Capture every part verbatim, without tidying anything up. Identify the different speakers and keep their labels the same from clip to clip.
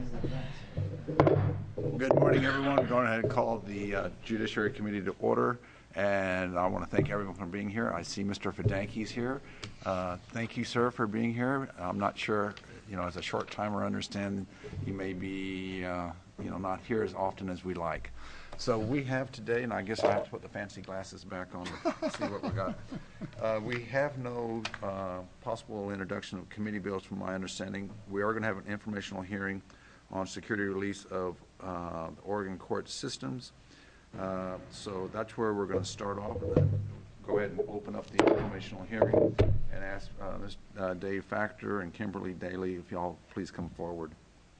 Speaker 1: Good morning, everyone. We're going ahead and call the uh, Judiciary Committee to order, and I want to thank everyone for being here. I see Mister Fidanki's here. Uh, thank you, sir, for being here. I'm not sure, you know, as a short timer, I understand you may be, uh, you know, not here as often as we like. So we have today, and I guess I have to put the fancy glasses back on to see what we got. Uh, we have no uh, possible introduction of committee bills from my understanding. We are going to have an informational hearing on security release of uh, the Oregon court systems. Uh, so that's where we're going to start off. And then go ahead and open up the informational hearing and ask uh, Miz Uh, Dave Factor and Kimberly Daly if y'all please come forward.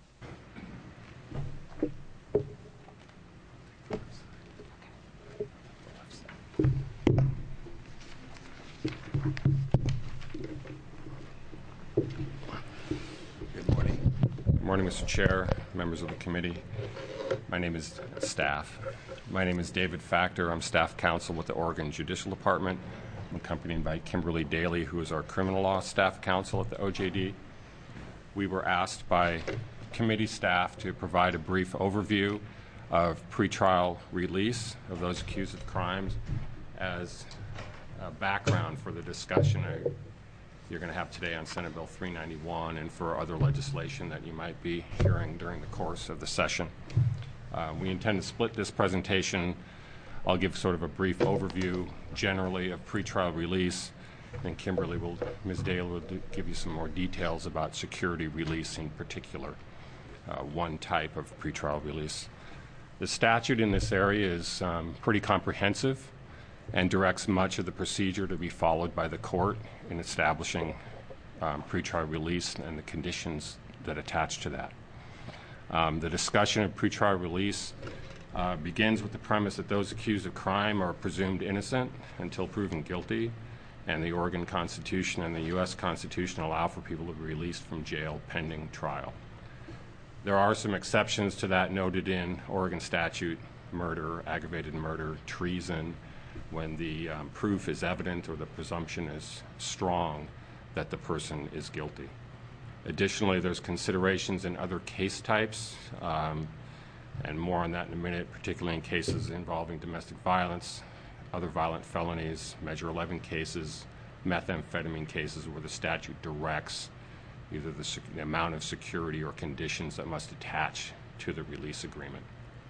Speaker 1: Good morning.
Speaker 2: Good morning, Mister Chair, members of the committee. My name is staff. My name is David Factor. I'm staff counsel with the Oregon Judicial Department. I'm accompanied by Kimberly Daly, who is our criminal law staff counsel at the O J D. We were asked by committee staff to provide a brief overview of pretrial release of those accused of crimes as a background for the discussion I, you're going to have today on Senate Bill three ninety-one and for other legislation that you might be hearing during the course of the session. Uh, we intend to split this presentation. I'll give sort of a brief overview generally of pretrial release, and Kimberly will, Miz Dale will do, give you some more details about security release in particular, uh, one type of pretrial release. The statute in this area is um, pretty comprehensive and directs much of the procedure to be followed by the court in establishing um, pretrial release and the conditions that attach to that. Um, the discussion of pretrial release uh, begins with the premise that those accused of crime are presumed innocent until proven guilty, and the Oregon Constitution and the U S Constitution allow for people to be released from jail pending trial. There are some exceptions to that noted in Oregon statute: murder, aggravated murder, treason, when the um, proof is evident or the presumption is strong that the person is guilty. Additionally, there's considerations in other case types, um, and more on that in a minute, particularly in cases involving domestic violence, other violent felonies, Measure eleven cases, methamphetamine cases where the statute directs either the, sec- the amount of security or conditions that must attach to the release agreement.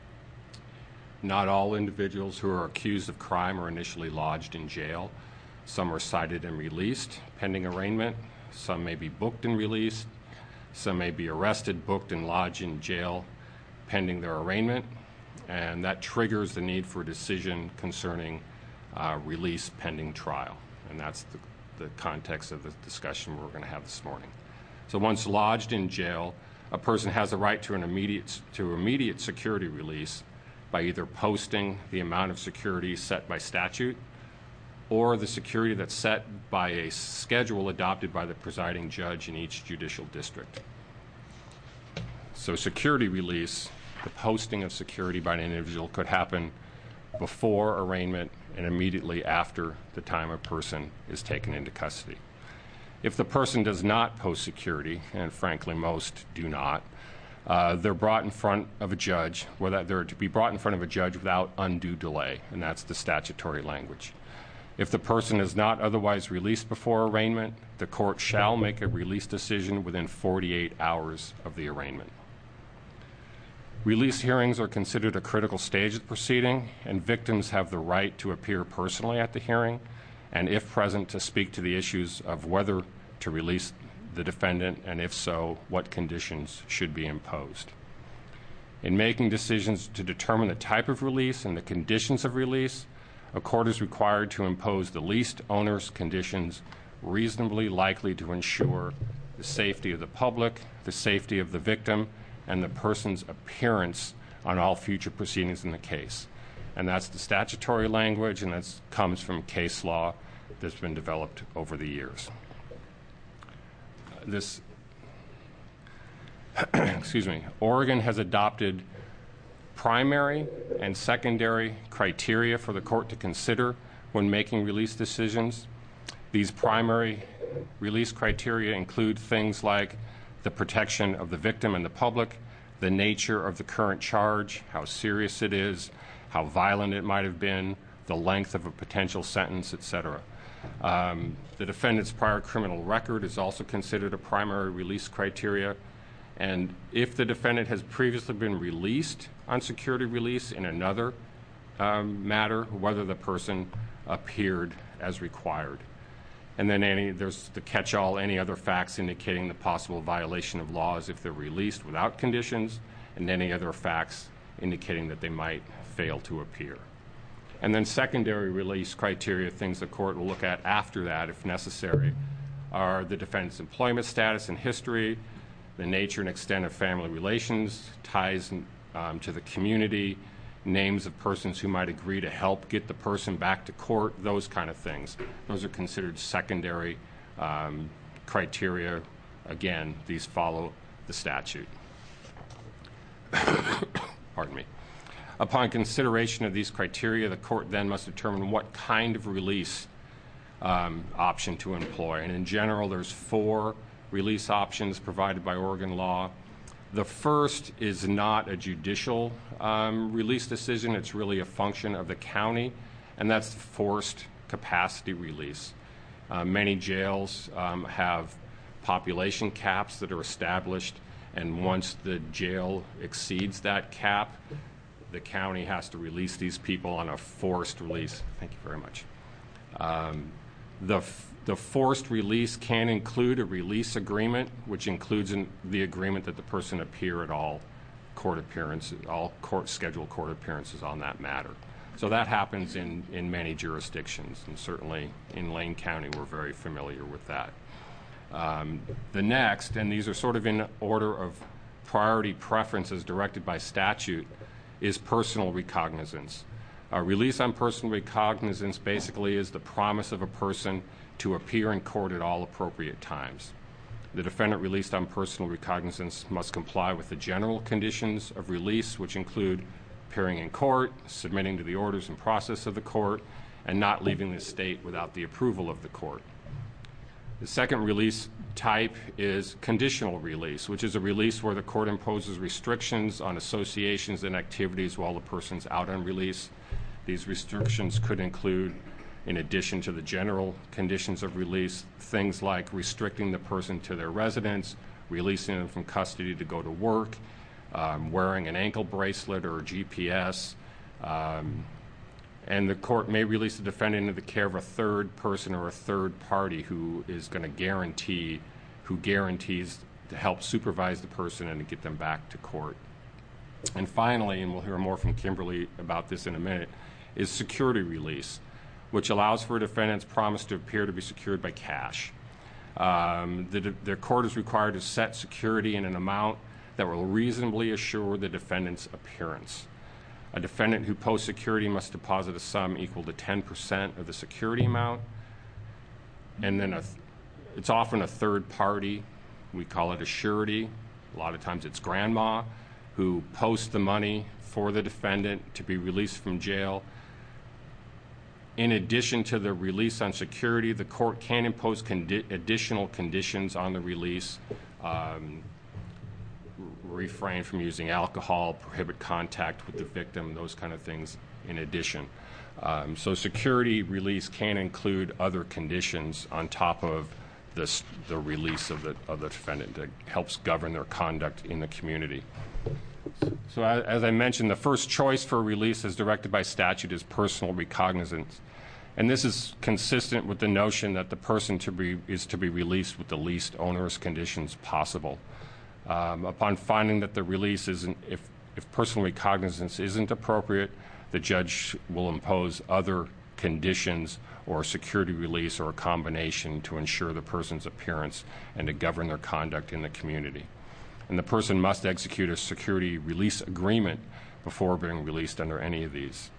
Speaker 2: Not all individuals who are accused of crime are initially lodged in jail. Some are cited and released pending arraignment. Some may be booked and released. Some may be arrested, booked, and lodged in jail pending their arraignment. And that triggers the need for a decision concerning uh, release pending trial. And that's the, the context of the discussion we're going to have this morning. So once lodged in jail, a person has a right to an immediate, to immediate security release by either posting the amount of security set by statute or the security that's set by a schedule adopted by the presiding judge in each judicial district. So security release, the posting of security by an individual, could happen before arraignment and immediately after the time a person is taken into custody. If the person does not post security, and frankly most do not, Uh, they're brought in front of a judge, where that they're to be brought in front of a judge without undue delay, and that's the statutory language. If the person is not otherwise released before arraignment, the court shall make a release decision within forty-eight hours of the arraignment. Release hearings are considered a critical stage of the proceeding, and victims have the right to appear personally at the hearing, and if present, to speak to the issues of whether to release the defendant, and if so, what conditions should be imposed. In making decisions to determine the type of release and the conditions of release, a court is required to impose the least onerous conditions reasonably likely to ensure the safety of the public, the safety of the victim, and the person's appearance on all future proceedings in the case. And that's the statutory language, and that comes from case law that's been developed over the years. This, excuse me, Oregon has adopted primary and secondary criteria for the court to consider when making release decisions. These primary release criteria include things like the protection of the victim and the public, the nature of the current charge, how serious it is, how violent it might have been, the length of a potential sentence, et cetera. Um, the defendant's prior criminal record is also considered a primary release criteria. And if the defendant has previously been released on security release in another um, matter, whether the person appeared as required. And then any, there's the catch-all, any other facts indicating the possible violation of laws if they're released without conditions, and any other facts indicating that they might fail to appear. And then secondary release criteria, things the court will look at after that if necessary, are the defendant's employment status and history, the nature and extent of family relations, ties um, to the community, names of persons who might agree to help get the person back to court, those kind of things. Those are considered secondary um, criteria. Again, these follow the statute. Pardon me. Upon consideration of these criteria, the court then must determine what kind of release um, option to employ. And in general, there's four release options provided by Oregon law. The first is not a judicial um, release decision. It's really a function of the county, and that's forced capacity release. Uh, many jails um, have population caps that are established, and once the jail exceeds that cap, the county has to release these people on a forced release. Thank you very much. Um, the The forced release can include a release agreement, which includes in the agreement that the person appear at all court appearances, all court scheduled court appearances on that matter. So that happens in, in many jurisdictions, and certainly in Lane County we're very familiar with that. Um, the next, and these are sort of in order of priority preference as directed by statute, is personal recognizance. Uh, release on personal recognizance basically is the promise of a person to appear in court at all appropriate times. The defendant released on personal recognizance must comply with the general conditions of release, which include appearing in court, submitting to the orders and process of the court, and not leaving the state without the approval of the court. The second release type is conditional release, which is a release where the court imposes restrictions on associations and activities while the person's out on release. These restrictions could include, in addition to the general conditions of release, things like restricting the person to their residence, releasing them from custody to go to work, um, wearing an ankle bracelet or a G P S, um, and the court may release the defendant into the care of a third person or a third party who is going to guarantee, who guarantees to help supervise the person and to get them back to court. And finally, and we'll hear more from Kimberly about this in a minute, is security release, which allows for a defendant's promise to appear to be secured by cash. Um, the, the court is required to set security in an amount that will reasonably assure the defendant's appearance. A defendant who posts security must deposit a sum equal to ten percent of the security amount, and then a, it's often a third party. We call it a surety. A lot of times it's grandma who posts the money for the defendant to be released from jail. In addition to the release on security, the court can impose condi- additional conditions on the release, um, refrain from using alcohol, prohibit contact with the victim, those kind of things in addition. Um, so security release can include other conditions on top of this, the release of the, of the defendant that helps govern their conduct in the community. So as, as I mentioned, the first choice for release as directed by statute is personal recognizance. And this is consistent with the notion that the person to be, is to be released with the least onerous conditions possible. Um, upon finding that the release isn't, if, if personal recognizance isn't appropriate, the judge will impose other conditions or security release or a combination to ensure the person's appearance and to govern their conduct in the community. And the person must execute a security release agreement before being released under any of these.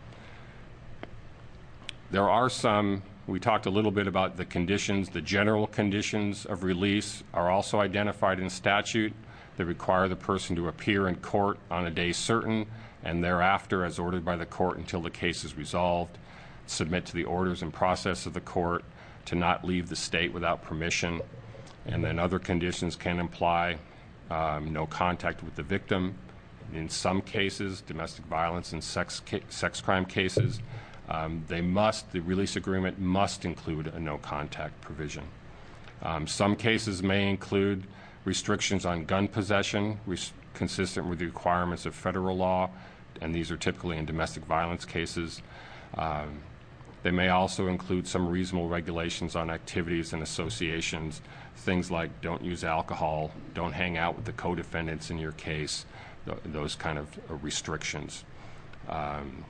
Speaker 2: There are some, we talked a little bit about the conditions, the general conditions of release are also identified in statute. They require the person to appear in court on a day certain and thereafter as ordered by the court until the case is resolved, submit to the orders and process of the court, to not leave the state without permission, and then other conditions can imply um, no contact with the victim, in some cases, domestic violence and sex, ca- sex crime cases, um, they must, the release agreement must include a no contact provision. Um, some cases may include restrictions on gun possession, res- consistent with the requirements of federal law, and these are typically in domestic violence cases. Um, they may also include some reasonable regulations on activities and associations, things like don't use alcohol, don't hang out with the co-defendants in your case, th- those kind of uh, restrictions. Um,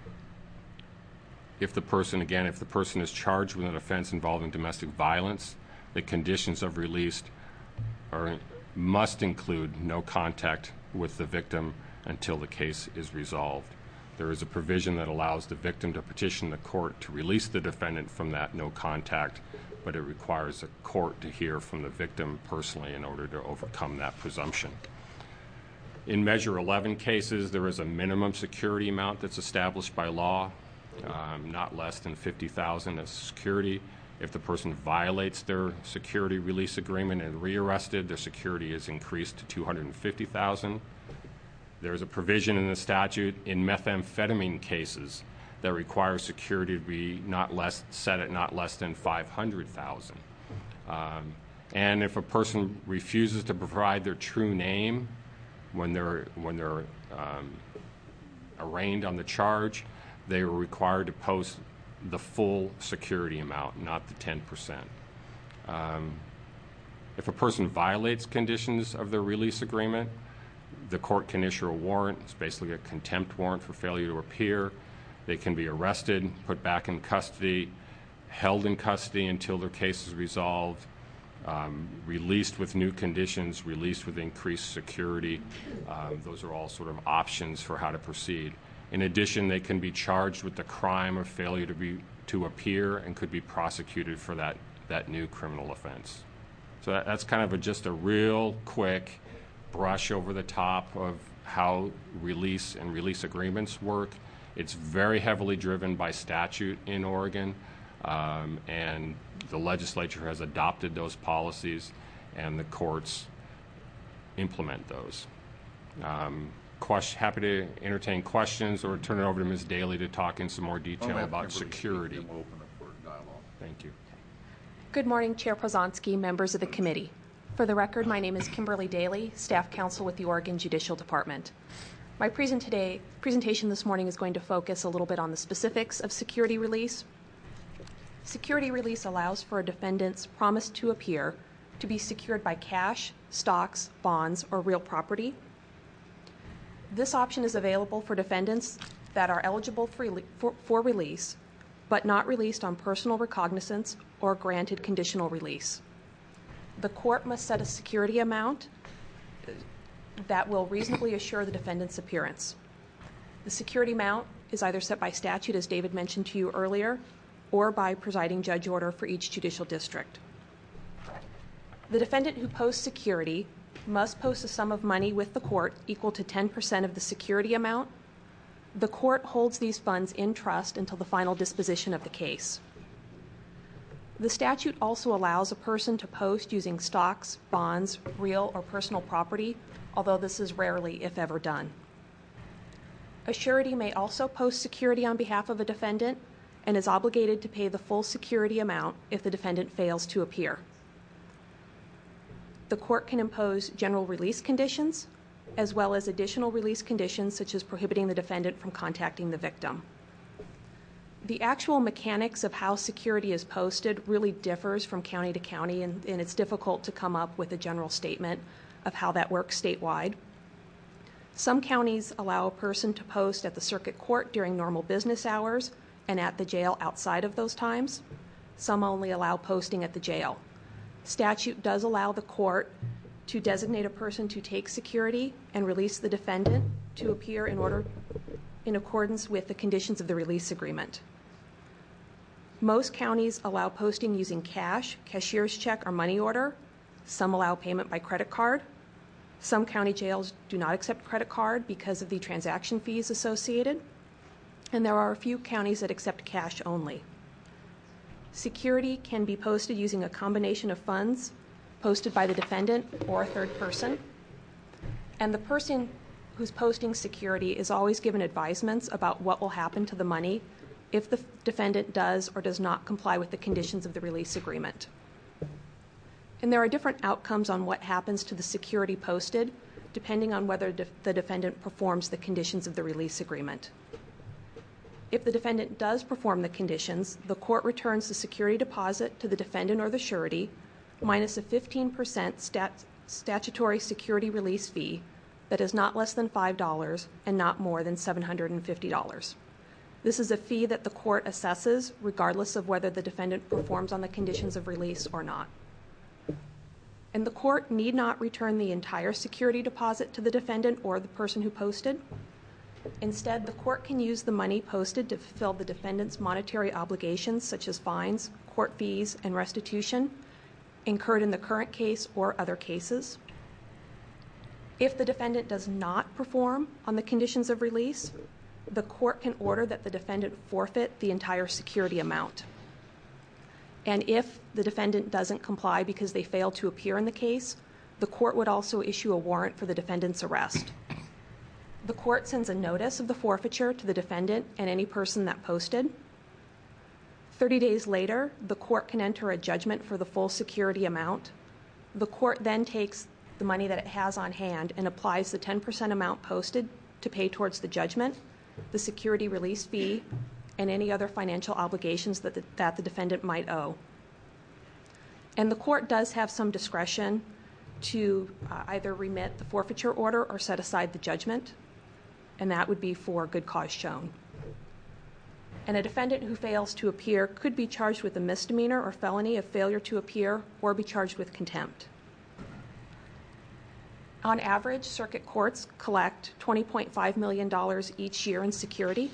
Speaker 2: if the person, again, if the person is charged with an offense involving domestic violence, the conditions of release are, must include no contact with the victim until the case is resolved. There is a provision that allows the victim to petition the court to release the defendant from that no contact, but it requires the court to hear from the victim personally in order to overcome that presumption. In Measure eleven cases, there is a minimum security amount that's established by law, um, not less than fifty thousand dollars as security. If the person violates their security release agreement and rearrested, their security is increased to two hundred fifty thousand dollars. There is a provision in the statute in methamphetamine cases that requires security to be not less set at not less than five hundred thousand dollars. Um, and if a person refuses to provide their true name when they're when they're um, arraigned on the charge, they are required to post the full security amount, not the ten percent. Um, if a person violates conditions of their release agreement, the court can issue a warrant. It's basically a contempt warrant for failure to appear. They can be arrested, put back in custody, held in custody until their case is resolved, um, released with new conditions, released with increased security. Um, those are all sort of options for how to proceed. In addition, they can be charged with the crime of failure to be to appear and could be prosecuted for that, that new criminal offense. So that, that's kind of a, just a real quick brush over the top of how release and release agreements work. It's very heavily driven by statute in Oregon, um, and the legislature has adopted those policies, and the courts implement those. Um, question, happy to entertain questions or turn it over to Miz Daly to talk in some more detail
Speaker 1: Well,
Speaker 2: about
Speaker 1: Kimberly,
Speaker 2: security.
Speaker 1: then we'll open up for dialogue.
Speaker 2: Thank you.
Speaker 3: Good morning, Chair Pozonsky, members of the committee. For the record, my name is Kimberly Daly, Staff Counsel with the Oregon Judicial Department. My present today, presentation this morning is going to focus a little bit on the specifics of security release. Security release allows for a defendant's promise to appear to be secured by cash, stocks, bonds, or real property. This option is available for defendants that are eligible for, for, for release, but not released on personal recognizance or granted conditional release. The court must set a security amount that will reasonably assure the defendant's appearance. The security amount is either set by statute, as David mentioned to you earlier, or by presiding judge order for each judicial district. The defendant who posts security must post a sum of money with the court equal to ten percent of the security amount. The court holds these funds in trust until the final disposition of the case. The statute also allows a person to post using stocks, bonds, real or personal property, although this is rarely, if ever, done. A surety may also post security on behalf of a defendant and is obligated to pay the full security amount if the defendant fails to appear. The court can impose general release conditions, as well as additional release conditions such as prohibiting the defendant from contacting the victim. The actual mechanics of how security is posted really differs from county to county, and, and it's difficult to come up with a general statement of how that works statewide. Some counties allow a person to post at the circuit court during normal business hours and at the jail outside of those times. Some only allow posting at the jail. Statute does allow the court to designate a person to take security and release the defendant to appear in order in accordance with the conditions of the release agreement. Most counties allow posting using cash, cashier's check, or money order. Some allow payment by credit card. Some county jails do not accept credit card because of the transaction fees associated. And there are a few counties that accept cash only. Security can be posted using a combination of funds posted by the defendant or a third person. And the person who's posting security is always given advisements about what will happen to the money if the defendant does or does not comply with the conditions of the release agreement. And there are different outcomes on what happens to the security posted, depending on whether def- the defendant performs the conditions of the release agreement. If the defendant does perform the conditions, the court returns the security deposit to the defendant or the surety, minus a fifteen percent stat- statutory security release fee that is not less than five dollars and not more than seven hundred fifty dollars. This is a fee that the court assesses regardless of whether the defendant performs on the conditions of release or not. And the court need not return the entire security deposit to the defendant or the person who posted. Instead, the court can use the money posted to fulfill the defendant's monetary obligations, such as fines, court fees, and restitution, incurred in the current case or other cases. If the defendant does not perform on the conditions of release, the court can order that the defendant forfeit the entire security amount. And if the defendant doesn't comply because they fail to appear in the case, the court would also issue a warrant for the defendant's arrest. The court sends a notice of the forfeiture to the defendant and any person that posted. thirty days later, the court can enter a judgment for the full security amount. The court then takes the money that it has on hand and applies the ten percent amount posted to pay towards the judgment, the security release fee, and any other financial obligations that the, that the defendant might owe. And the court does have some discretion to uh, either remit the forfeiture order or set aside the judgment, and that would be for good cause shown. And a defendant who fails to appear could be charged with a misdemeanor or felony of failure to appear or be charged with contempt. On average, circuit courts collect twenty point five million dollars each year in security.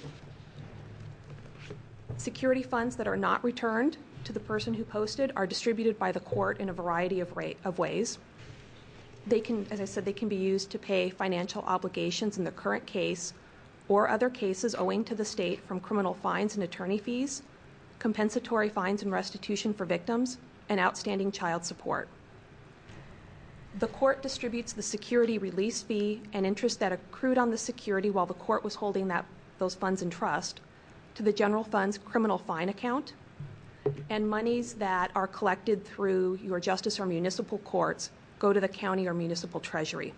Speaker 3: Security funds that are not returned to the person who posted are distributed by the court in a variety of, rate, of ways. They can, as I said, they can be used to pay financial obligations in the current case or other cases owing to the state from criminal fines and attorney fees, compensatory fines and restitution for victims, and outstanding child support. The court distributes the security release fee and interest that accrued on the security while the court was holding that, those funds in trust to the general fund's criminal fine account, and monies that are collected through your justice or municipal courts go to the county or municipal treasury.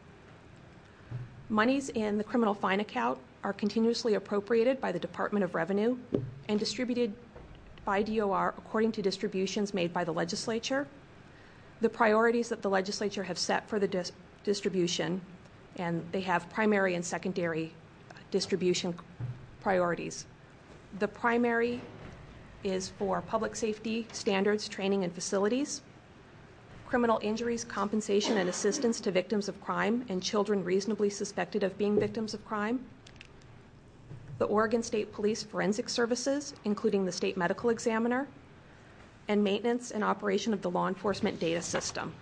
Speaker 3: Monies in the criminal fine account are continuously appropriated by the Department of Revenue and distributed by D O R according to distributions made by the legislature. The priorities that the legislature have set for the dis- distribution, and they have primary and secondary distribution priorities. The primary is for public safety standards, training, and facilities, criminal injuries, compensation, and assistance to victims of crime and children reasonably suspected of being victims of crime, the Oregon State Police Forensic Services, including the state medical examiner, and maintenance and operation of the law enforcement data system.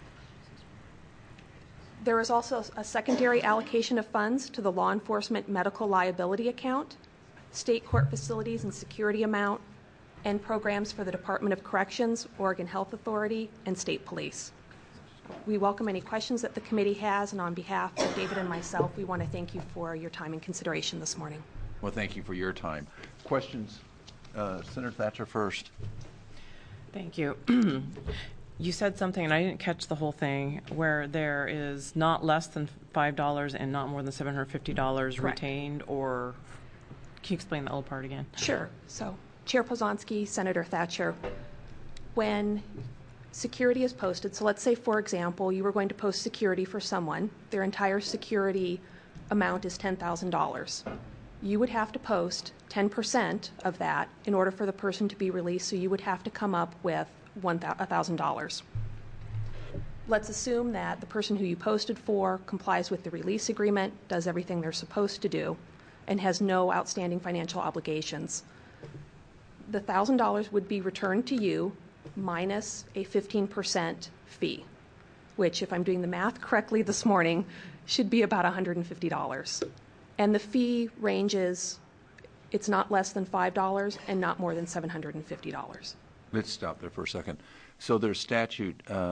Speaker 3: There is also a secondary allocation of funds to the law enforcement medical liability account, state court facilities and security amount, and programs for the Department of Corrections, Oregon Health Authority, and state police. We welcome any questions that the committee has, and on behalf of David and myself, we want to thank you for your time and consideration this morning.
Speaker 1: Well, thank you for your time. Questions? Uh, Senator Thatcher first.
Speaker 4: Thank you. You said something, and I didn't catch the whole thing, where there is not less than five dollars and not more than seven hundred fifty dollars
Speaker 3: Correct.
Speaker 4: Retained, or can you explain the old part again?
Speaker 3: Sure. So, Chair Pozonsky, Senator Thatcher, when security is posted, so let's say, for example, you were going to post security for someone, their entire security amount is ten thousand dollars. You would have to post ten percent of that in order for the person to be released, so you would have to come up with one thousand dollars. Let's assume that the person who you posted for complies with the release agreement, does everything they're supposed to do, and has no outstanding financial obligations. The one thousand dollars would be returned to you minus a fifteen percent fee, which, if I'm doing the math correctly this morning, should be about one hundred fifty dollars. And the fee ranges, it's not less than five dollars and not more than seven hundred fifty dollars.
Speaker 1: Let's stop there for a second. So there's statute uh,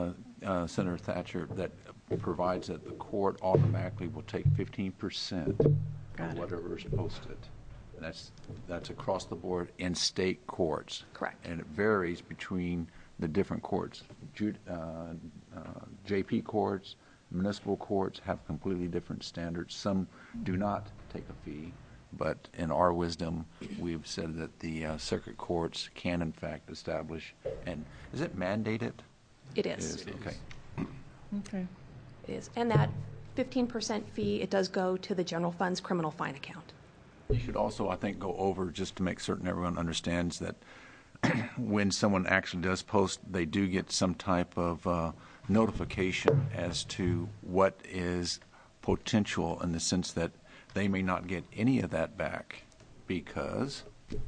Speaker 1: uh, Senator Thatcher, that provides that the court automatically will take fifteen percent
Speaker 4: Got
Speaker 1: of
Speaker 4: it.
Speaker 1: whatever is posted. And that's, that's across the board in state courts.
Speaker 3: Correct.
Speaker 1: And it varies between the different courts. Ju- uh, uh, J P courts, municipal courts have completely different standards. Some do not take a fee, but in our wisdom, we've said that the uh, circuit courts can in fact establish, and is it mandated?
Speaker 3: It is.
Speaker 1: It is, okay.
Speaker 4: Okay.
Speaker 3: It is. And that fifteen percent fee, it does go to the general fund's criminal fine account.
Speaker 1: You should also, I think, go over, just to make certain everyone understands, that when someone actually does post, they do get some type of uh, notification as to what is potential, in the sense that they may not get any of that back because...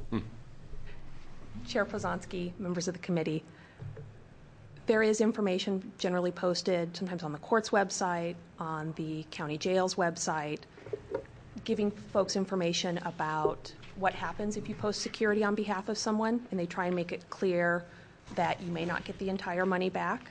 Speaker 3: Chair Pozonsky, members of the committee, there is information generally posted, sometimes on the court's website, on the county jail's website, giving folks information about what happens if you post security on behalf of someone, and they try and make it clear that you may not get the entire money back.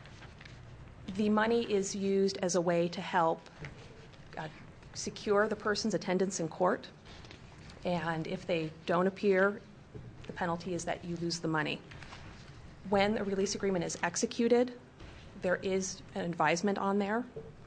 Speaker 3: The money is used as a way to help uh, secure the person's attendance in court, and if they don't appear, the penalty is that you lose the money. When a release agreement is executed, there is an advisement on there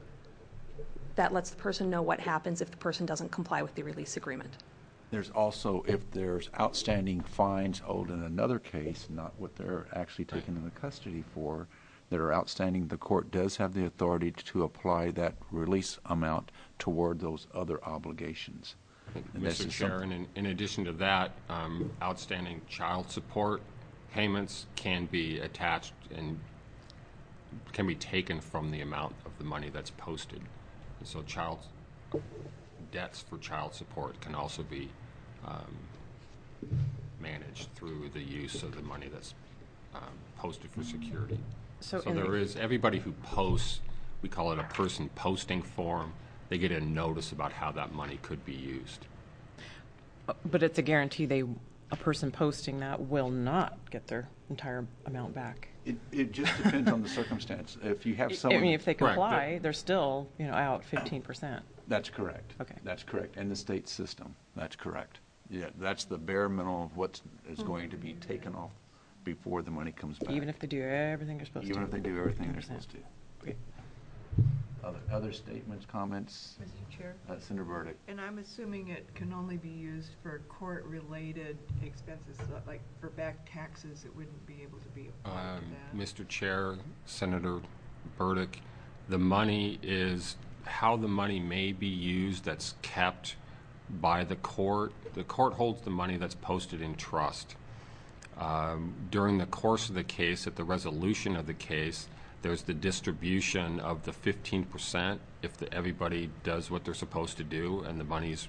Speaker 3: that lets the person know what happens if the person doesn't comply with the release agreement.
Speaker 1: There's also, if there's outstanding fines owed in another case, not what they're actually taken into custody for, that are outstanding, the court does have the authority to apply that release amount toward those other obligations. And this
Speaker 2: Mister
Speaker 1: is
Speaker 2: Chair,
Speaker 1: something-
Speaker 2: and in, in addition to that, um, outstanding child support payments can be attached and can be taken from the amount of the money that's posted. And so child debts for child support can also be um, managed through the use of the money that's um, posted for security.
Speaker 4: So
Speaker 2: So
Speaker 4: in the-
Speaker 2: there is, everybody who posts, we call it a person posting form, they get a notice about how that money could be used.
Speaker 4: But it's a guarantee they, a person posting that will not get their entire amount back.
Speaker 1: It, it just depends on the circumstance. If you have
Speaker 4: I
Speaker 1: someone...
Speaker 4: mean, if they
Speaker 2: Correct.
Speaker 4: comply, they're still, you know, out fifteen percent.
Speaker 1: That's correct.
Speaker 4: Okay.
Speaker 1: That's correct. And the state system, that's correct. Yeah, that's the bare minimum of what is going to be taken off before the money comes back.
Speaker 4: Even if they do everything they're supposed to.
Speaker 1: Even if they do everything they're
Speaker 4: one hundred percent.
Speaker 1: supposed to.
Speaker 4: Okay.
Speaker 1: Other, other statements, comments?
Speaker 5: Mister Chair,
Speaker 1: Uh, Senator Burdick.
Speaker 5: and I'm assuming it can only be used for court-related expenses, so like for back taxes, it wouldn't be able to be applied
Speaker 2: Um,
Speaker 5: to that.
Speaker 2: Mister Chair, Senator Burdick, the money is, how the money may be used that's kept by the court. The court holds the money that's posted in trust. Um, during the course of the case, at the resolution of the case, there's the distribution of the fifteen percent if the, everybody does what they're supposed to do and the money's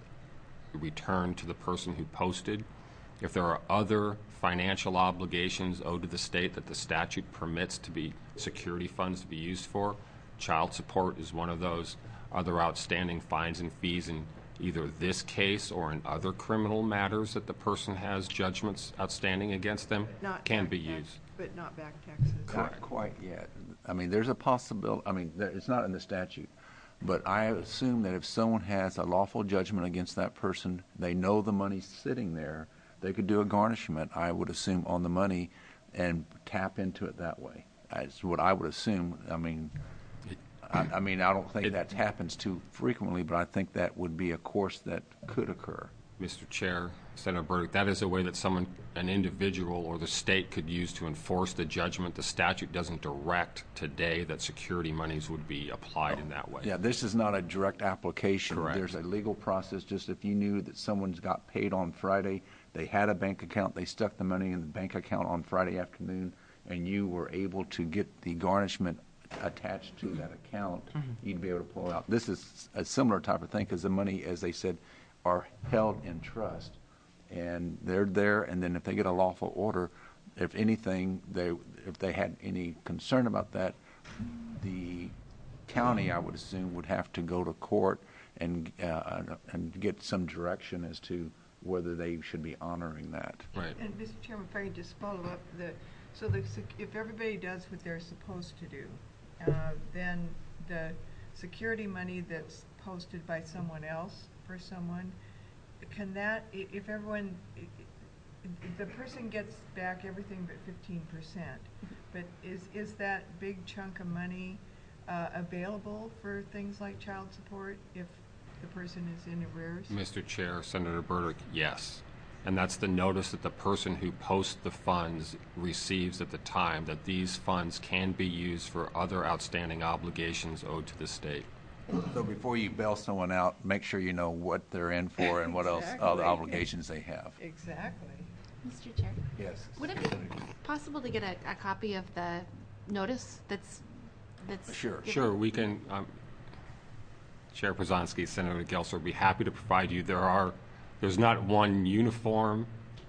Speaker 2: returned to the person who posted. If there are other financial obligations owed to the state that the statute permits to be security funds to be used for, child support is one of those. Other outstanding fines and fees in either this case or in other criminal matters that the person has judgments outstanding against them
Speaker 5: Not
Speaker 2: can
Speaker 5: back
Speaker 2: be
Speaker 5: tax-
Speaker 2: used.
Speaker 5: But not back taxes.
Speaker 1: Not quite yet. I mean, there's a possibility, I mean, there, it's not in the statute, but I assume that if someone has a lawful judgment against that person, they know the money's sitting there, they could do a garnishment, I would assume, on the money and tap into it that way. That's what I would assume. I mean, I, I mean, I don't think
Speaker 2: It-
Speaker 1: that happens too frequently, but I think that would be a course that could occur.
Speaker 2: Mister Chair, Senator Burdick, that is a way that someone, an individual or the state could use to enforce the judgment. The statute doesn't direct today that security monies would be applied in that way.
Speaker 1: Yeah, this is not a direct application.
Speaker 2: Correct.
Speaker 1: There's a legal process. Just if you knew that someone's got paid on Friday, they had a bank account, they stuck the money in the bank account on Friday afternoon, and you were able to get the garnishment attached to that account, you'd be able to pull out. This is a similar type of thing because the money, as they said, are held in trust, and they're there. And then if they get a lawful order, if anything, they if they had any concern about that, the county, I would assume, would have to go to court and uh, and get some direction as to whether they should be honoring that.
Speaker 2: Right.
Speaker 5: And Mister Chairman, if I could just follow up, the, So the, sec- if everybody does what they're supposed to do, uh, then the security money that's posted by someone else for someone, can that, i- if everyone, i- i- the person gets back everything but fifteen percent, but is, is that big chunk of money uh, available for things like child support if the person is in arrears?
Speaker 2: Mister Chair, Senator Burdick, yes. And that's the notice that the person who posts the funds receives at the time, that these funds can be used for other outstanding obligations owed to the state.
Speaker 1: So before you bail someone out, make sure you know what they're in for and what else, other
Speaker 5: Exactly.
Speaker 1: obligations they have.
Speaker 5: Exactly.
Speaker 6: Mister Chair,
Speaker 1: Yes.
Speaker 6: would it be possible to get a, a copy of the notice that's, that's?
Speaker 1: Sure.
Speaker 6: given?
Speaker 2: Sure, we can, um, Chair Przanski, Senator Gelser would be happy to provide you. There are, there's not one uniform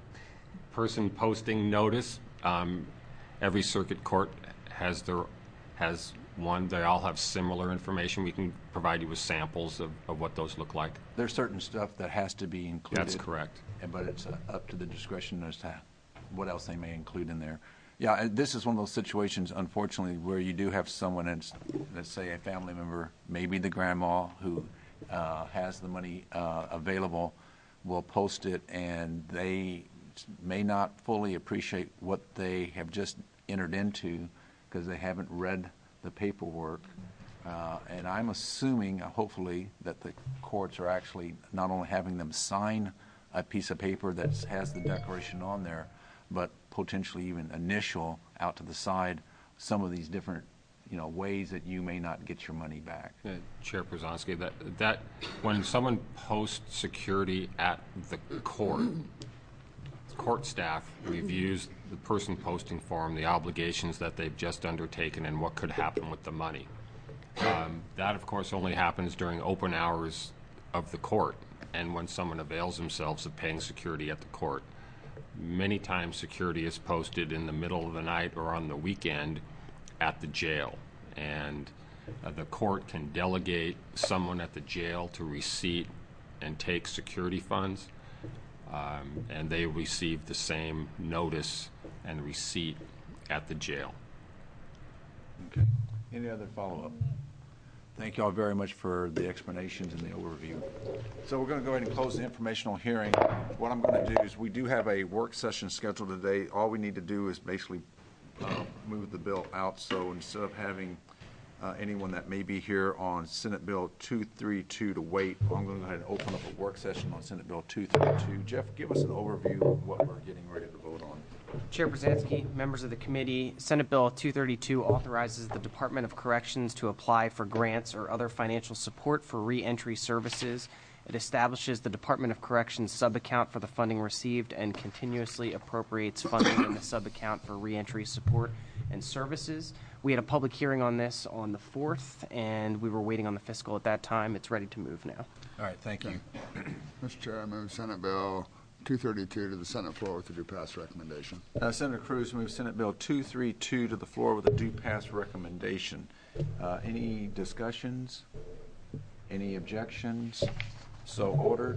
Speaker 2: person posting notice. Um, every circuit court has their, has one. They all have similar information. We can provide you with samples of, of what those look like.
Speaker 1: There's certain stuff that has to be included.
Speaker 2: That's correct.
Speaker 1: and- But it's uh, up to the discretion as to what else they may include in there. Yeah, and this is one of those situations, unfortunately, where you do have someone, that's, let's say a family member, maybe the grandma who uh, has the money uh, available, will post it, and they may not fully appreciate what they have just entered into because they haven't read the paperwork. Uh, and I'm assuming, uh, hopefully, that the courts are actually not only having them sign a piece of paper that has the declaration on there, but potentially even initial out to the side some of these different, you know, ways that you may not get your money back.
Speaker 2: Uh, Chair Przanski, that, that when someone posts security at the court, court staff reviews the person posting for them, the obligations that they've just undertaken, and what could happen with the money. Um, that, of course, only happens during open hours of the court and when someone avails themselves of paying security at the court. Many times security is posted in the middle of the night or on the weekend at the jail, and uh, the court can delegate someone at the jail to receipt and take security funds, um, and they receive the same notice and receipt at the jail.
Speaker 1: Okay. Any other follow-up? Thank you all very much for the explanations and the overview. So we're going to go ahead and close the informational hearing. What I'm going to do is, we do have a work session scheduled today. All we need to do is basically uh, move the bill out. So instead of having uh, anyone that may be here on Senate Bill two thirty-two to wait, I'm going to go ahead and open up a work session on Senate Bill two thirty-two. Jeff, give us an overview of what we're getting ready to vote on.
Speaker 7: Chair Przanski, members of the committee, Senate Bill two thirty-two authorizes the Department of Corrections to apply for grants or other financial support for reentry services. It establishes the Department of Corrections sub-account for the funding received and continuously appropriates funding in the sub-account for reentry support and services. We had a public hearing on this on the fourth, and we were waiting on the fiscal at that time. It's ready to move now.
Speaker 1: All right, thank you.
Speaker 8: Mister Chair, I move Senate Bill two thirty-two to the Senate floor with a due pass recommendation.
Speaker 1: Uh, Senator Cruz moves Senate Bill two thirty-two to the floor with a due pass recommendation. Uh, any discussions? Any objections? So ordered.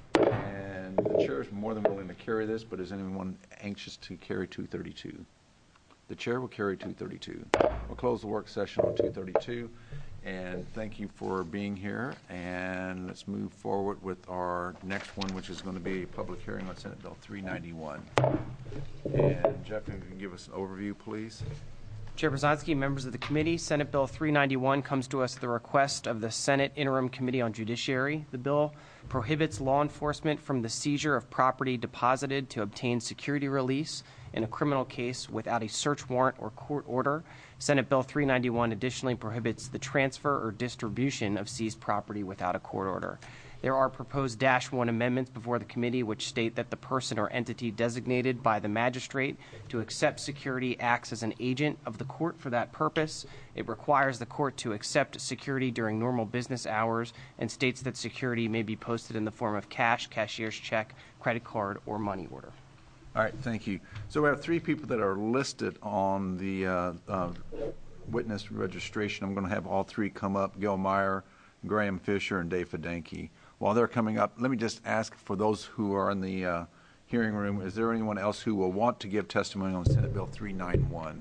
Speaker 1: And the chair is more than willing to carry this, but is anyone anxious to carry two thirty-two? The chair will carry two thirty-two. We'll close the work session on two thirty-two. And thank you for being here. And let's move forward with our next one, which is going to be a public hearing on Senate Bill three ninety-one. And Jeff, if you can give us an overview, please.
Speaker 7: Chair Przanski, members of the committee, Senate Bill three ninety-one comes to us at the request of the Senate Interim Committee on Judiciary. The bill prohibits law enforcement from the seizure of property deposited to obtain security release in a criminal case without a search warrant or court order. Senate Bill three ninety-one additionally prohibits the transfer or distribution of seized property without a court order. There are proposed dash one amendments before the committee which state that the person or entity designated by the magistrate to accept security acts as an agent of the court for that purpose. It requires the court to accept security during normal business hours and states that security may be posted in the form of cash, cashier's check, credit card, or money order.
Speaker 1: All right, thank you. So we have three people that are listed on the uh, uh, witness registration. I'm going to have all three come up: Gil Meyer, Graham Fisher, and Dave Fidanki. While they're coming up, let me just ask for those who are in the uh, hearing room. Is there anyone else who will want to give testimony on Senate Bill three ninety-one?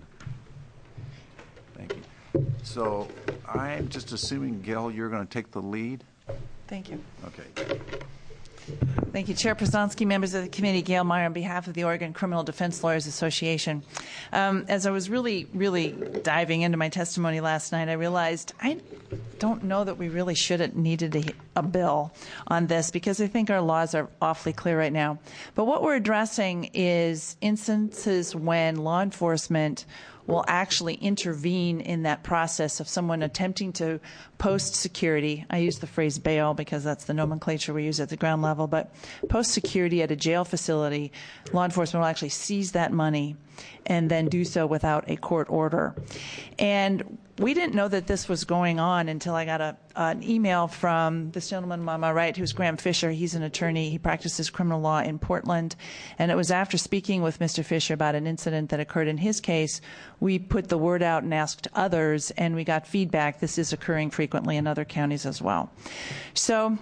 Speaker 1: Thank you. So I'm just assuming, Gail, you're going to take the lead?
Speaker 9: Thank you.
Speaker 1: Okay.
Speaker 9: Thank you, Chair Prasonsky, members of the committee. Gail Meyer on behalf of the Oregon Criminal Defense Lawyers Association. Um, as I was really, really diving into my testimony last night, I realized I don't know that we really should have needed a, a bill on this, because I think our laws are awfully clear right now. But what we're addressing is instances when law enforcement will actually intervene in that process of someone attempting to post security. I use the phrase bail because that's the nomenclature we use at the ground level, but post security at a jail facility, law enforcement will actually seize that money and then do so without a court order. And we didn't know that this was going on until I got a, an email from this gentleman on my right, who's Graham Fisher. He's an attorney. He practices criminal law in Portland. And it was after speaking with Mister Fisher about an incident that occurred in his case, we put the word out and asked others, and we got feedback. This is occurring frequently in other counties as well. So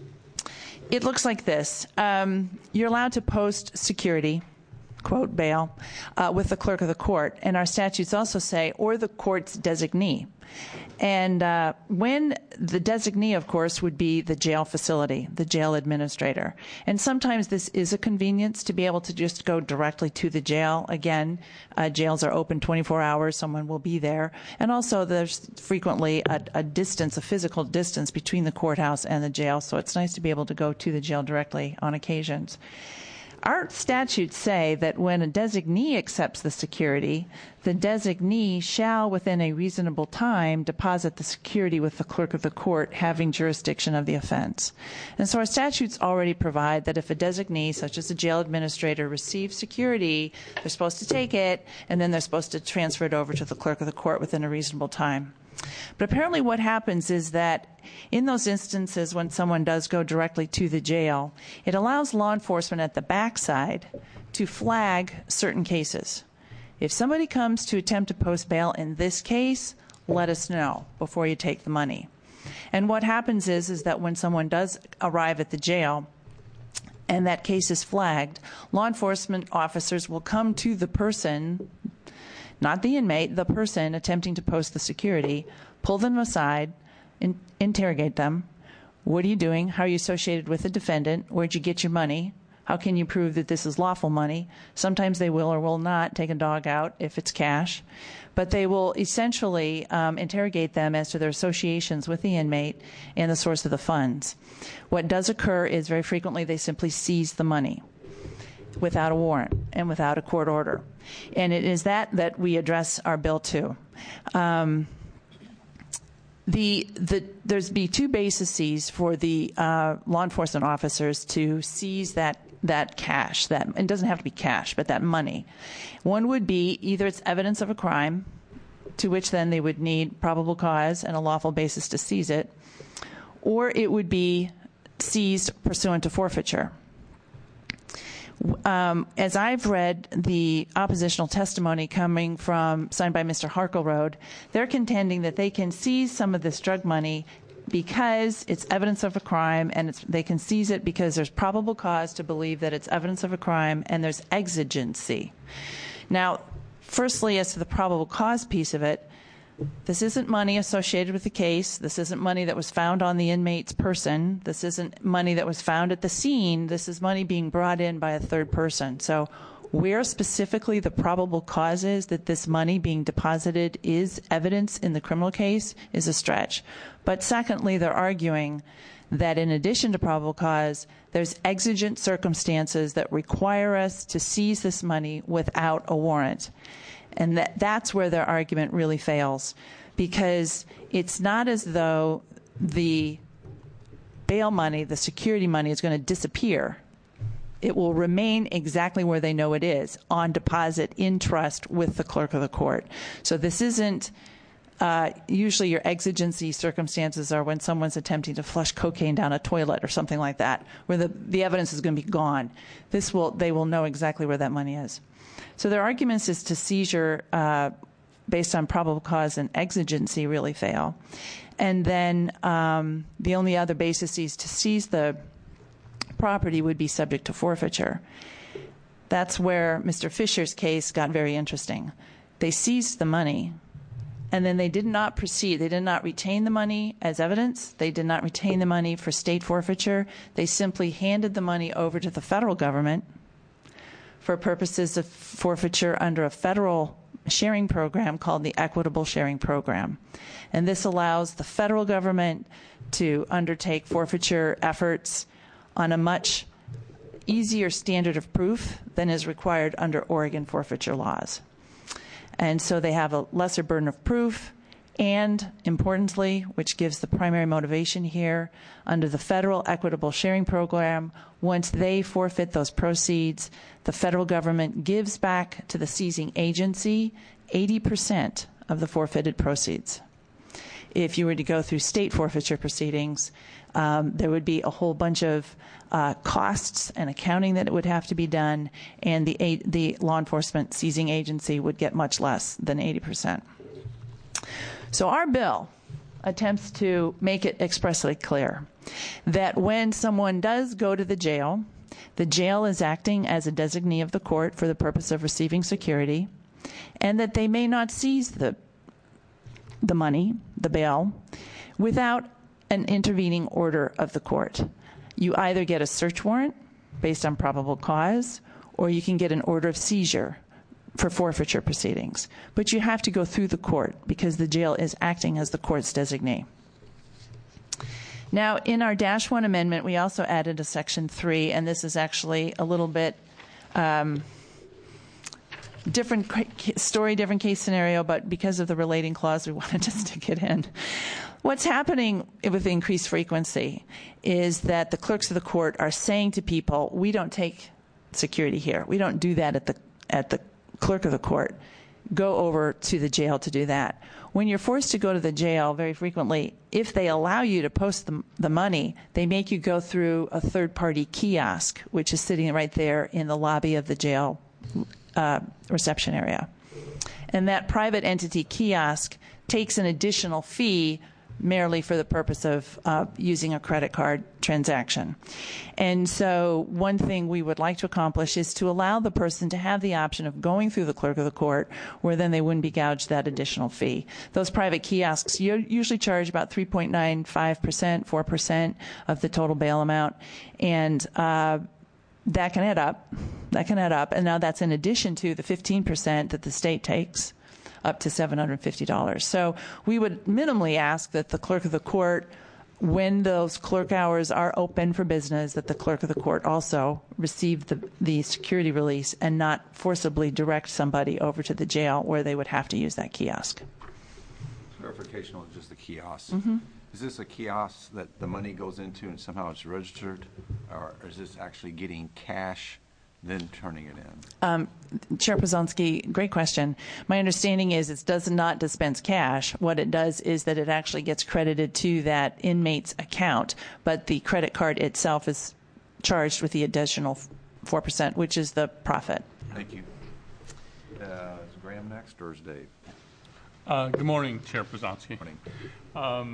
Speaker 9: it looks like this. Um, you're allowed to post security, quote, bail, uh, with the clerk of the court. And our statutes also say, or the court's designee. And uh, when the designee, of course, would be the jail facility, the jail administrator. And sometimes this is a convenience to be able to just go directly to the jail. Again, uh, jails are open twenty-four hours. Someone will be there. And also there's frequently a, a distance, a physical distance between the courthouse and the jail. So it's nice to be able to go to the jail directly on occasions. Our statutes say that when a designee accepts the security, the designee shall, within a reasonable time, deposit the security with the clerk of the court having jurisdiction of the offense. And so our statutes already provide that if a designee, such as a jail administrator, receives security, they're supposed to take it, and then they're supposed to transfer it over to the clerk of the court within a reasonable time. But apparently what happens is that in those instances when someone does go directly to the jail, it allows law enforcement at the backside to flag certain cases. If somebody comes to attempt to post bail in this case, let us know before you take the money. And what happens is, is that when someone does arrive at the jail and that case is flagged, law enforcement officers will come to the person, not the inmate, the person attempting to post the security, pull them aside, in, interrogate them. What are you doing? How are you associated with the defendant? Where'd you get your money? How can you prove that this is lawful money? Sometimes they will or will not take a dog out if it's cash. But they will essentially um, interrogate them as to their associations with the inmate and the source of the funds. What does occur is very frequently they simply seize the money without a warrant and without a court order. And it is that that we address our bill to. Um, the, the, there's be two bases for the uh, law enforcement officers to seize that that cash. That it doesn't have to be cash, but that money. One would be either it's evidence of a crime, to which then they would need probable cause and a lawful basis to seize it, or it would be seized pursuant to forfeiture. Um, as I've read the oppositional testimony coming from, signed by Mister Harkleroad, they're contending that they can seize some of this drug money because it's evidence of a crime, and it's, they can seize it because there's probable cause to believe that it's evidence of a crime and there's exigency. Now, firstly, as to the probable cause piece of it, this isn't money associated with the case. This isn't money that was found on the inmate's person. This isn't money that was found at the scene. This is money being brought in by a third person. So where specifically the probable cause is that this money being deposited is evidence in the criminal case is a stretch. But secondly, they're arguing that in addition to probable cause, there's exigent circumstances that require us to seize this money without a warrant. And that, that's where their argument really fails, because it's not as though the bail money, the security money, is going to disappear. It will remain exactly where they know it is, on deposit in trust with the clerk of the court. So this isn't uh, usually your exigency circumstances are when someone's attempting to flush cocaine down a toilet or something like that, where the, the evidence is going to be gone. This will, they will know exactly where that money is. So their arguments as to seizure uh, based on probable cause and exigency really fail. And then um, the only other basis to seize the property would be subject to forfeiture. That's where Mister Fisher's case got very interesting. They seized the money, and then they did not proceed. They did not retain the money as evidence. They did not retain the money for state forfeiture. They simply handed the money over to the federal government for purposes of forfeiture under a federal sharing program called the Equitable Sharing Program. And this allows the federal government to undertake forfeiture efforts on a much easier standard of proof than is required under Oregon forfeiture laws. And so they have a lesser burden of proof, and importantly, which gives the primary motivation here, under the federal Equitable Sharing Program, once they forfeit those proceeds, the federal government gives back to the seizing agency eighty percent of the forfeited proceeds. If you were to go through state forfeiture proceedings, um, there would be a whole bunch of uh, costs and accounting that would have to be done, and the, a- the law enforcement seizing agency would get much less than eighty percent. So our bill attempts to make it expressly clear that when someone does go to the jail, the jail is acting as a designee of the court for the purpose of receiving security, and that they may not seize the the money, the bail, without an intervening order of the court. You either get a search warrant based on probable cause, or you can get an order of seizure for forfeiture proceedings. But you have to go through the court because the jail is acting as the court's designee. Now, in our Dash one amendment, we also added a Section three, and this is actually a little bit um, different ca- story, different case scenario, but because of the relating clause, we wanted to stick it in. What's happening with increased frequency is that the clerks of the court are saying to people, we don't take security here. We don't do that at the at the clerk of the court. Go over to the jail to do that. When you're forced to go to the jail, very frequently, if they allow you to post the, the money, they make you go through a third-party kiosk, which is sitting right there in the lobby of the jail uh, reception area. And that private entity kiosk takes an additional fee merely for the purpose of uh, using a credit card transaction. And so one thing we would like to accomplish is to allow the person to have the option of going through the clerk of the court, where then they wouldn't be gouged that additional fee. Those private kiosks usually charge about three point nine five percent, four percent of the total bail amount. And uh, that can add up. That can add up. And now that's in addition to the fifteen percent that the state takes, up to seven hundred fifty dollars. So we would minimally ask that the clerk of the court, when those clerk hours are open for business, that the clerk of the court also receive the, the security release and not forcibly direct somebody over to the jail where they would have to use that kiosk.
Speaker 1: Clarification on just the kiosk.
Speaker 9: Mm-hmm.
Speaker 1: Is this a kiosk that the money goes into and somehow it's registered, or is this actually getting cash then turning it in?
Speaker 9: Um, Chair Pozonsky, great question. My understanding is it does not dispense cash. What it does is that it actually gets credited to that inmate's account, but the credit card itself is charged with the additional four percent, which is the profit.
Speaker 1: Thank you. Uh, is Graham next, or is Dave?
Speaker 10: Uh, good morning, Chair Pozonsky.
Speaker 1: Morning.
Speaker 10: Um,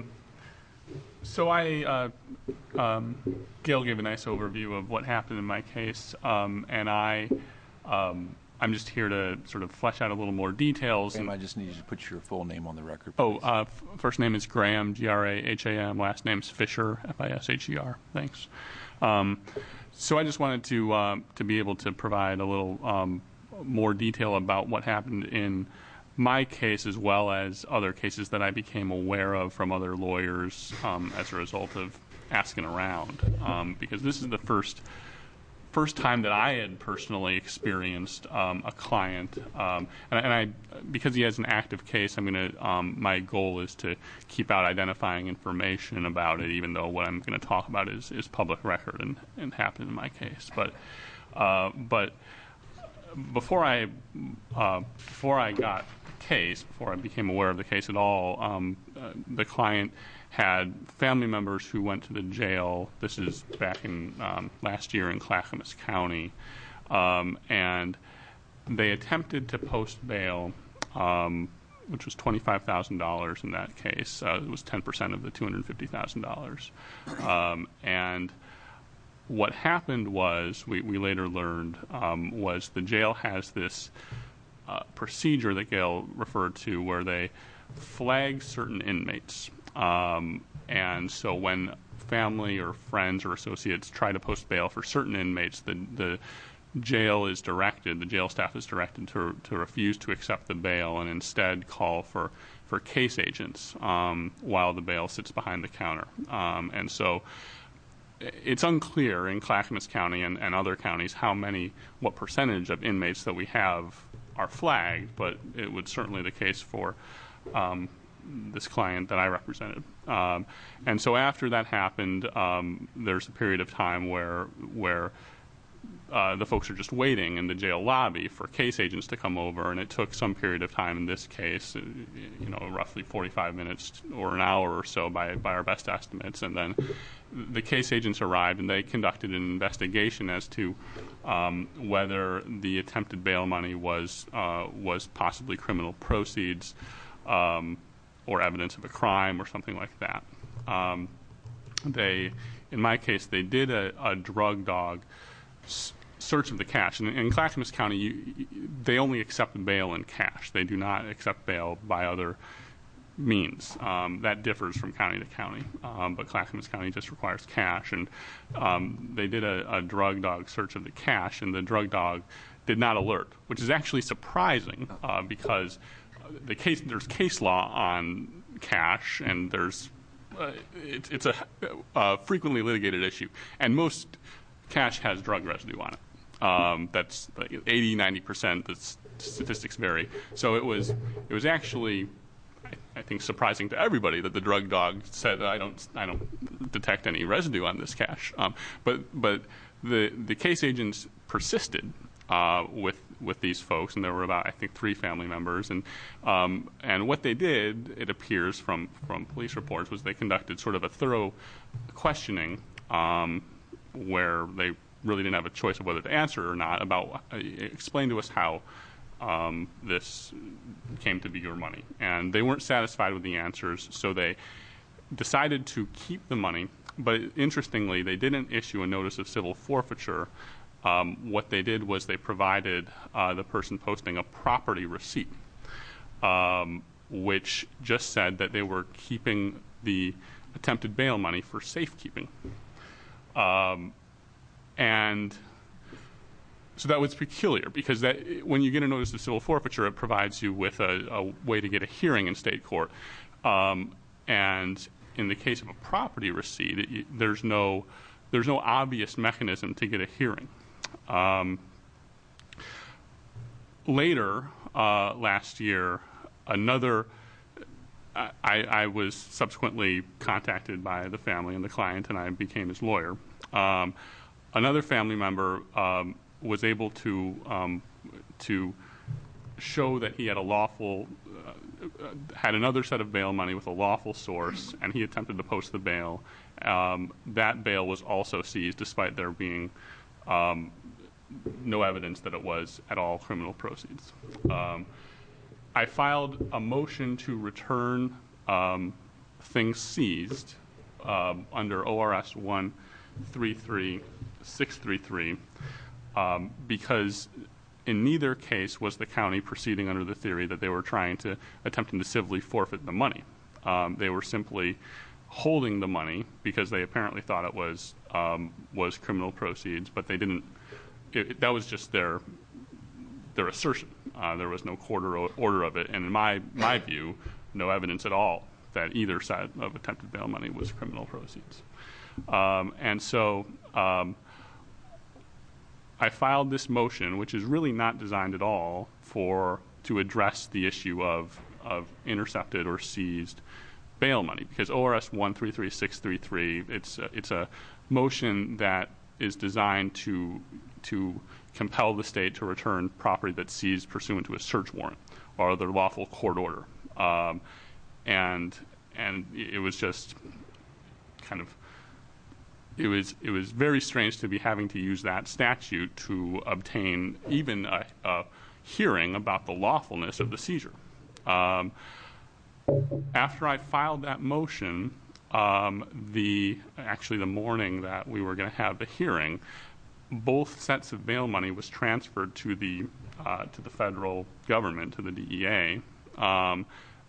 Speaker 10: So I, uh, um, Gail gave a nice overview of what happened in my case, um, and I, um, I'm just here to sort of flesh out a little more details.
Speaker 1: Graham, I just need you to put your full name on the record,
Speaker 10: Oh,
Speaker 1: please.
Speaker 10: uh, f- first name is Graham, G R A H A M. Last name's Fisher, F I S H E R. Thanks. Um, so I just wanted to uh, to be able to provide a little um, more detail about what happened in my case, as well as other cases that I became aware of from other lawyers um, as a result of asking around, um, because this is the first first time that I had personally experienced um, a client, um, and, and I, because he has an active case, I'm going to. Um, my goal is to keep out identifying information about it, even though what I'm going to talk about is, is public record and, and happened in my case. But uh, but before I uh, before I got case, before I became aware of the case at all, um, uh, the client had family members who went to the jail. This is back in um, last year in Clackamas County, um, and they attempted to post bail, um, which was twenty-five thousand dollars in that case. Uh, it was ten percent of the two hundred fifty thousand dollars. Um, and what happened was, we, we later learned, um, was the jail has this uh, procedure that Gail referred to where they flag certain inmates. Um, and so when family or friends or associates try to post bail for certain inmates, the, the jail is directed, the jail staff is directed to, to refuse to accept the bail and instead call for, for case agents um, while the bail sits behind the counter. Um, and so it's unclear in Clackamas County and, and other counties how many, what percentage of inmates that we have are flagged, but it was certainly the case for um, this client that I represented. Um, and so after that happened, um, there's a period of time where where uh, the folks are just waiting in the jail lobby for case agents to come over, and it took some period of time in this case, you know, roughly forty-five minutes or an hour or so by, by our best estimates. And then the case agents arrived, and they conducted an investigation as to um, whether the attempted bail money was, uh, was possibly criminal proceeds, um, or evidence of a crime or something like that. Um, they, in my case, they did a, a drug dog s- search of the cash. And in Clackamas County, you, they only accept bail in cash. They do not accept bail by other means. Um, that differs from county to county, um, but Clackamas County just requires cash. And um, they did a, a drug dog search of the cash, and the drug dog did not alert, which is actually surprising uh, because the case, there's case law on cash, and there's uh, it's, it's a uh, frequently litigated issue, and most cash has drug residue on it. Um, that's like eighty, ninety percent. The statistics vary. So it was it was actually, I, I think, surprising to everybody that the drug dog said, I don't I don't detect any residue on this cash. Um, but but the the case agents persisted uh, with. with these folks, and there were about, I think, three family members. And um, and what they did, it appears from, from police reports, was they conducted sort of a thorough questioning um, where they really didn't have a choice of whether to answer or not about, uh, explain to us how um, this came to be your money. And they weren't satisfied with the answers, so they decided to keep the money. But interestingly, they didn't issue a notice of civil forfeiture. Um, what they did was they provided uh, the person posting a property receipt, um, which just said that they were keeping the attempted bail money for safekeeping. Um, and so that was peculiar, because that, when you get a notice of civil forfeiture, it provides you with a, a way to get a hearing in state court. Um, and in the case of a property receipt, it, there's no there's no obvious mechanism to get a hearing. Um, later, uh, last year, another, I, I was subsequently contacted by the family and the client, and I became his lawyer. Um, another family member um, was able to um, to show that he had a lawful, uh, had another set of bail money with a lawful source, and he attempted to post the bail. Um, that bail was also seized, despite there being um, no evidence that it was at all criminal proceeds. Um, I filed a motion to return um, things seized um, under O R S one three three six three three um, because in neither case was the county proceeding under the theory that they were trying to, attempting to civilly forfeit the money. Um, they were simply holding the money because they apparently thought it was um, was criminal proceeds, but they didn't. It, that was just their their assertion. Uh, there was no court or order of it, and in my my view, no evidence at all that either side of attempted bail money was criminal proceeds. Um, and so um, I filed this motion, which is really not designed at all for to address the issue of of intercepted or seized bail money, because O R S one three three six three three, it's a, it's a motion that is designed to to compel the state to return property that's seized pursuant to a search warrant or other lawful court order, um, and and it was just kind of it was it was very strange to be having to use that statute to obtain even a, a hearing about the lawfulness of the seizure. Um, After I filed that motion, um, the actually the morning that we were going to have the hearing, both sets of bail money was transferred to the uh, to the federal government, to the D E A, um,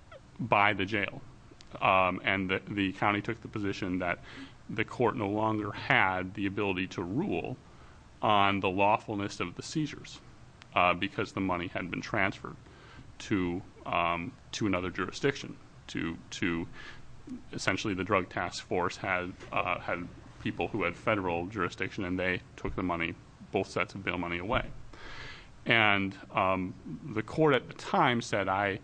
Speaker 10: by the jail, um, and the, the county took the position that the court no longer had the ability to rule on the lawfulness of the seizures uh, because the money had been transferred to um, to another jurisdiction. To to essentially, the drug task force had uh, had people who had federal jurisdiction, and they took the money, both sets of bail money, away. And um, the court at the time said, "I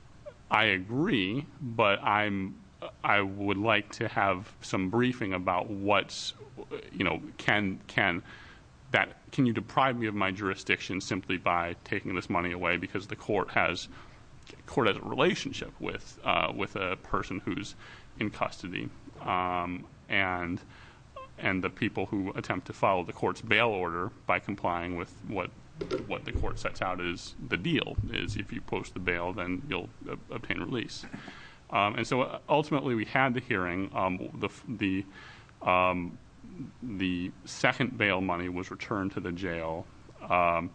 Speaker 10: I agree, but I'm I would like to have some briefing about what's you know can can." That can you deprive me of my jurisdiction simply by taking this money away because the court has court has a relationship with uh, with a person who's in custody, um, and and the people who attempt to follow the court's bail order by complying with what what the court sets out as the deal is. If you post the bail, then you'll uh, obtain release. Um, and so ultimately, we had the hearing. Um, the the um, The second bail money was returned to the jail. Um,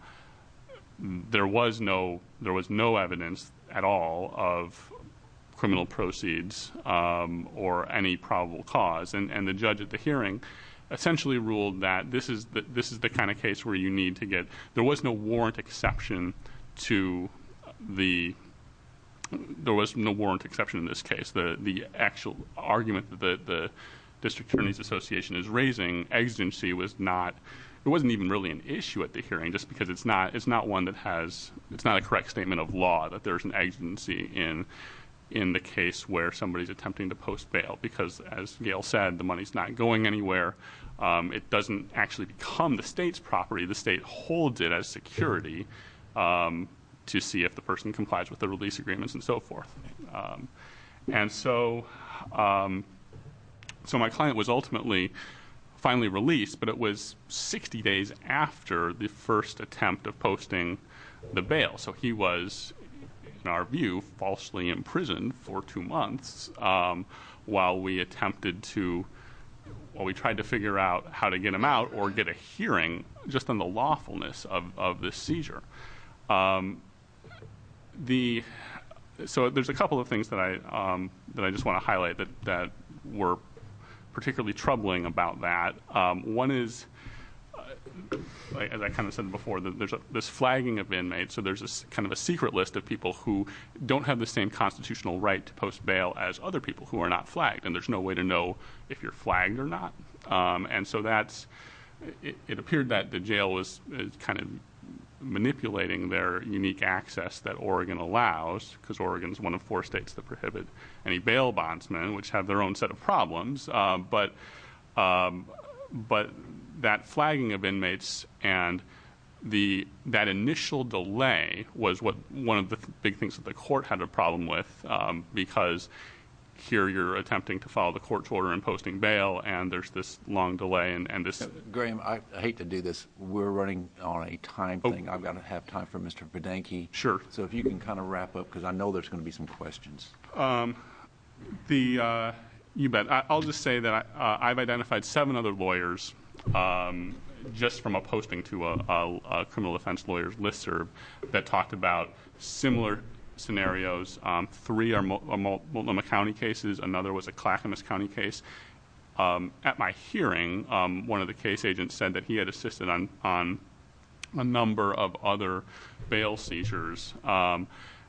Speaker 10: there was no there was no evidence at all of criminal proceeds um, or any probable cause, and, and the judge at the hearing essentially ruled that this is the, this is the kind of case where you need to get. There was no warrant exception to the. There was no warrant exception in this case. The the actual argument that the the District Attorneys Association is raising, exigency was not, it wasn't even really an issue at the hearing, just because it's not it's not one that has, it's not a correct statement of law that there's an exigency in in the case where somebody's attempting to post bail, because as Gail said, the money's not going anywhere. Um, it doesn't actually become the state's property. The state holds it as security um, to see if the person complies with the release agreements and so forth. Um, and so um, So my client was ultimately finally released, but it was sixty days after the first attempt of posting the bail. So he was, in our view, falsely imprisoned for two months um, while we attempted to, while we tried to figure out how to get him out or get a hearing just on the lawfulness of, of this seizure. Um, the so there's a couple of things that I um, that I just want to highlight that that were particularly troubling about that. Um, one is, uh, like, as I kind of said before, that there's a, this flagging of inmates. So there's this kind of a secret list of people who don't have the same constitutional right to post bail as other people who are not flagged, and there's no way to know if you're flagged or not. Um, and so that's, it, it appeared that the jail was, was kind of manipulating their unique access that Oregon allows, because Oregon is one of four states that prohibit any bail bondsmen, which have their own set of problems. Uh, but um, but that flagging of inmates and the that initial delay was what one of the th- big things that the court had a problem with, um, because here you're attempting to follow the court's order and posting bail, and there's this long delay and, and this.
Speaker 1: Graham, I, I hate to do this. We're running on a time
Speaker 10: Oh.
Speaker 1: thing. I've got to have time for Mister Bedanke.
Speaker 10: Sure.
Speaker 1: So if you can kind of wrap up, because I know there's going to be some questions.
Speaker 10: Um, the uh, you bet. I, I'll just say that I, uh, I've identified seven other lawyers um, just from a posting to a, a, a criminal defense lawyers listserv that talked about similar scenarios. Um, three are Mul- Mul- Multnomah County cases. Another was a Clackamas County case. Um, at my hearing, um, one of the case agents said that he had assisted on, on a number of other bail seizures. Um,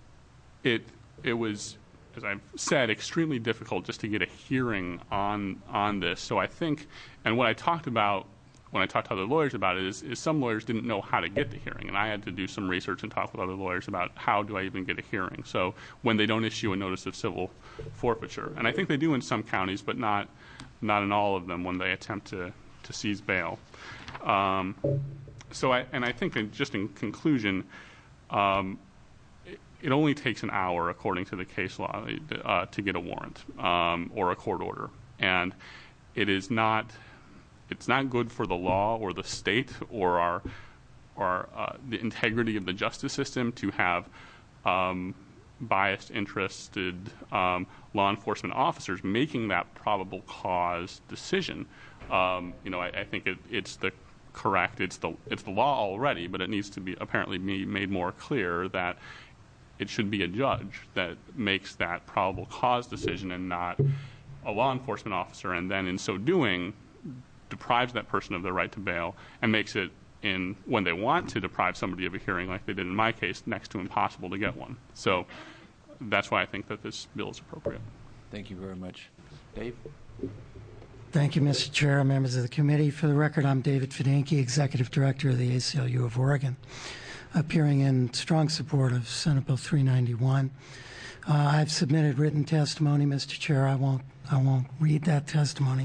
Speaker 10: it it was, as I've said, extremely difficult just to get a hearing on on this. So I think, and what I talked about when I talked to other lawyers about it is, is some lawyers didn't know how to get the hearing, and I had to do some research and talk with other lawyers about how do I even get a hearing. So when they don't issue a notice of civil forfeiture, and I think they do in some counties, but not not in all of them when they attempt to, to seize bail. Um, so I and I think that just in conclusion, um, it, it only takes an hour, according to the case law, uh, to get a warrant um, or a court order, and it is not. It's not good for the law or the state or our, or uh, the integrity of the justice system to have um, biased, interested um, law enforcement officers making that probable cause decision. Um, you know, I, I think it, it's the correct, it's the it's the law already, but it needs to be apparently be made more clear that it should be a judge that makes that probable cause decision and not a law enforcement officer, and then in so doing deprives that person of their right to bail and makes it, in when they want to deprive somebody of a hearing, like they did in my case, next to impossible to get one. So that's why I think that this bill is appropriate.
Speaker 1: Thank you very much. Dave?
Speaker 11: Thank you, Mister Chair, members of the committee. For the record, I'm David Fidanki, Executive Director of the A C L U of Oregon, appearing in strong support of Senate Bill three ninety-one. Uh, I've submitted written testimony, Mister Chair. I won't, I won't read that testimony.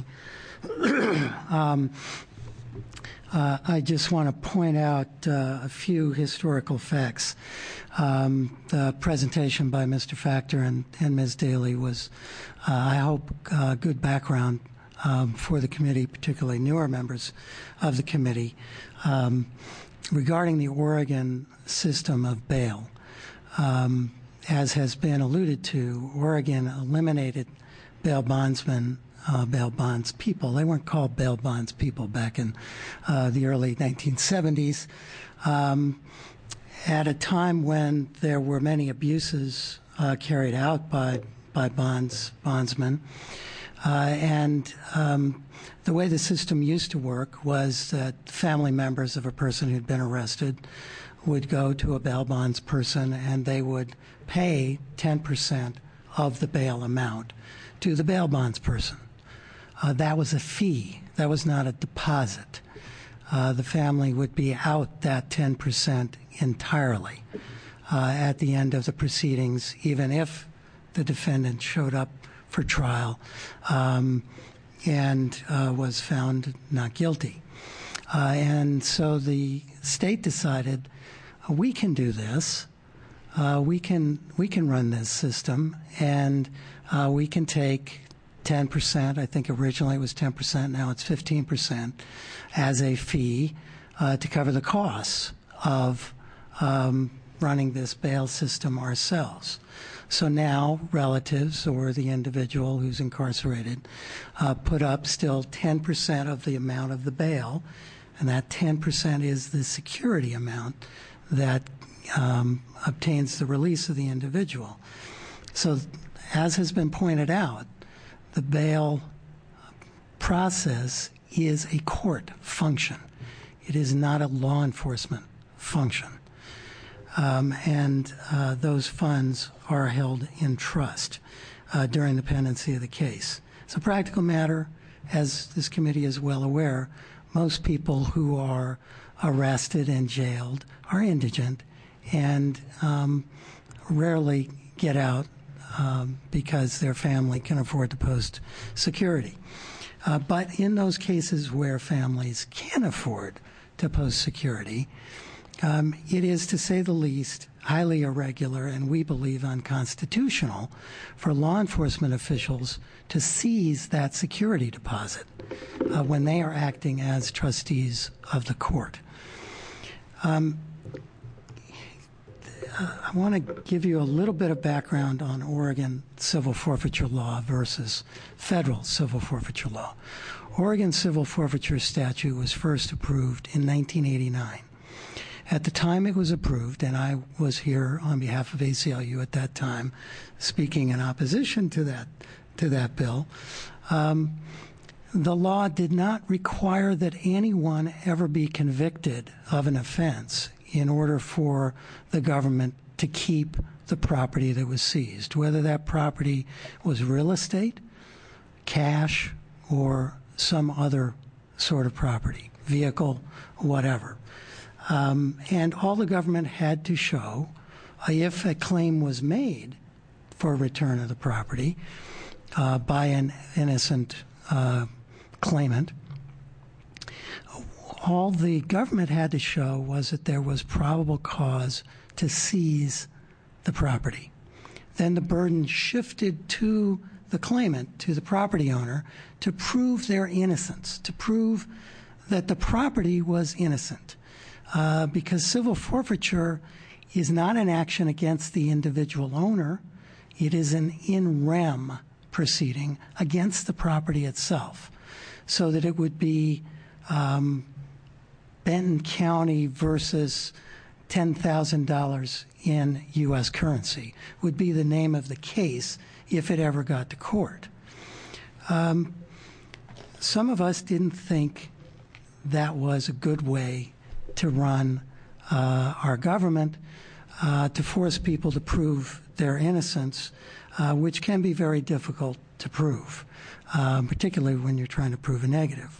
Speaker 11: um, uh, I just want to point out uh, a few historical facts. Um, the presentation by Mister Factor and, and Miz Daly was, uh, I hope, uh, good background um, for the committee, particularly newer members of the committee, um, regarding the Oregon system of bail. Um, as has been alluded to, Oregon eliminated bail bondsmen, uh, bail bonds people. They weren't called bail bonds people back in uh, the early nineteen seventies. Um, at a time when there were many abuses uh, carried out by by bonds bondsmen, uh, and um, the way the system used to work was that family members of a person who'd been arrested would go to a bail bonds person and they would pay ten percent of the bail amount to the bail bonds person. Uh, that was a fee. That was not a deposit. Uh, the family would be out that ten percent entirely uh, at the end of the proceedings, even if the defendant showed up for trial um, and uh, was found not guilty. Uh, and so the state decided, uh, we can do this. Uh, we can we can run this system, and uh, we can take ten percent. I think originally it was ten percent. Now it's fifteen percent as a fee uh, to cover the costs of um, running this bail system ourselves. So now relatives or the individual who's incarcerated uh, put up still ten percent of the amount of the bail, and that ten percent is the security amount that um, obtains the release of the individual. So as has been pointed out, the bail process is a court function. It is not a law enforcement function. Um, and uh, those funds are held in trust uh, during the pendency of the case. It's a practical matter, as this committee is well aware. Most people who are arrested and jailed are indigent and um, rarely get out um, because their family can afford to post security. Uh, but in those cases where families can afford to post security, Um, it is, to say the least, highly irregular and we believe unconstitutional for law enforcement officials to seize that security deposit uh, when they are acting as trustees of the court. Um, I want to give you a little bit of background on Oregon civil forfeiture law versus federal civil forfeiture law. Oregon civil forfeiture statute was first approved in nineteen eighty-nine. At the time it was approved, and I was here on behalf of A C L U at that time, speaking in opposition to that to that bill, um, the law did not require that anyone ever be convicted of an offense in order for the government to keep the property that was seized, whether that property was real estate, cash, or some other sort of property, vehicle, whatever. Um, and all the government had to show, uh, if a claim was made for return of the property uh, by an innocent uh, claimant, all the government had to show was that there was probable cause to seize the property. Then the burden shifted to the claimant, to the property owner, to prove their innocence, to prove that the property was innocent. Uh, because civil forfeiture is not an action against the individual owner. It is an in rem proceeding against the property itself, so that it would be um, Benton County versus ten thousand dollars in U S currency would be the name of the case if it ever got to court. Um, some of us didn't think that was a good way to run uh, our government, uh, to force people to prove their innocence, uh, which can be very difficult to prove, uh, particularly when you're trying to prove a negative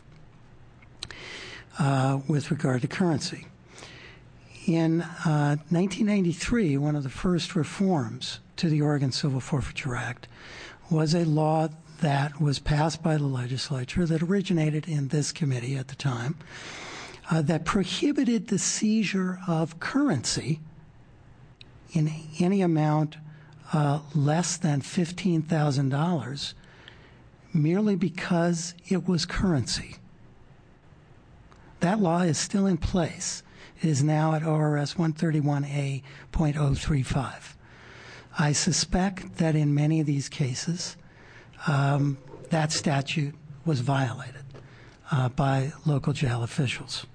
Speaker 11: uh, with regard to currency. In uh, nineteen ninety-three, one of the first reforms to the Oregon Civil Forfeiture Act was a law that was passed by the legislature that originated in this committee at the time uh, that prohibited the seizure of currency in any amount uh, less than fifteen thousand dollars merely because it was currency. That law is still in place. It is now at O R S one thirty-one A point oh three five. I suspect that in many of these cases, um, that statute was violated uh, by local jail officials.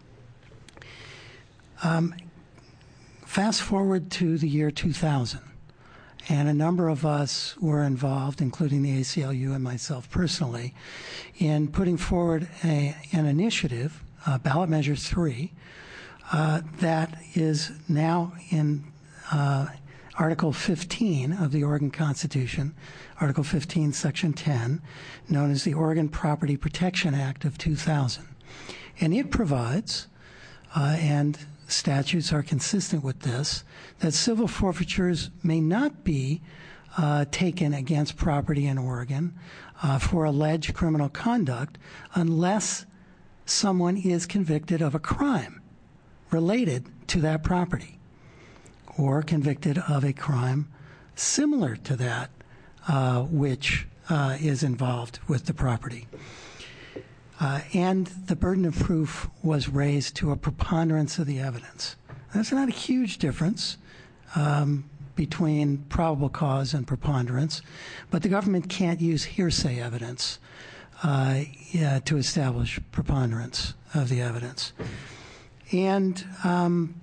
Speaker 11: Um, fast forward to the year two thousand, and a number of us were involved, including the A C L U and myself personally, in putting forward a, an initiative, uh, Ballot Measure three, uh, that is now in uh, Article fifteen of the Oregon Constitution, Article fifteen, Section ten, known as the Oregon Property Protection Act of two thousand. And it provides, uh, and statutes are consistent with this, that civil forfeitures may not be uh, taken against property in Oregon uh, for alleged criminal conduct unless someone is convicted of a crime related to that property, or convicted of a crime similar to that uh, which uh, is involved with the property. Uh, and the burden of proof was raised to a preponderance of the evidence. That's not a huge difference um, between probable cause and preponderance, but the government can't use hearsay evidence uh, yeah, to establish preponderance of the evidence. And um,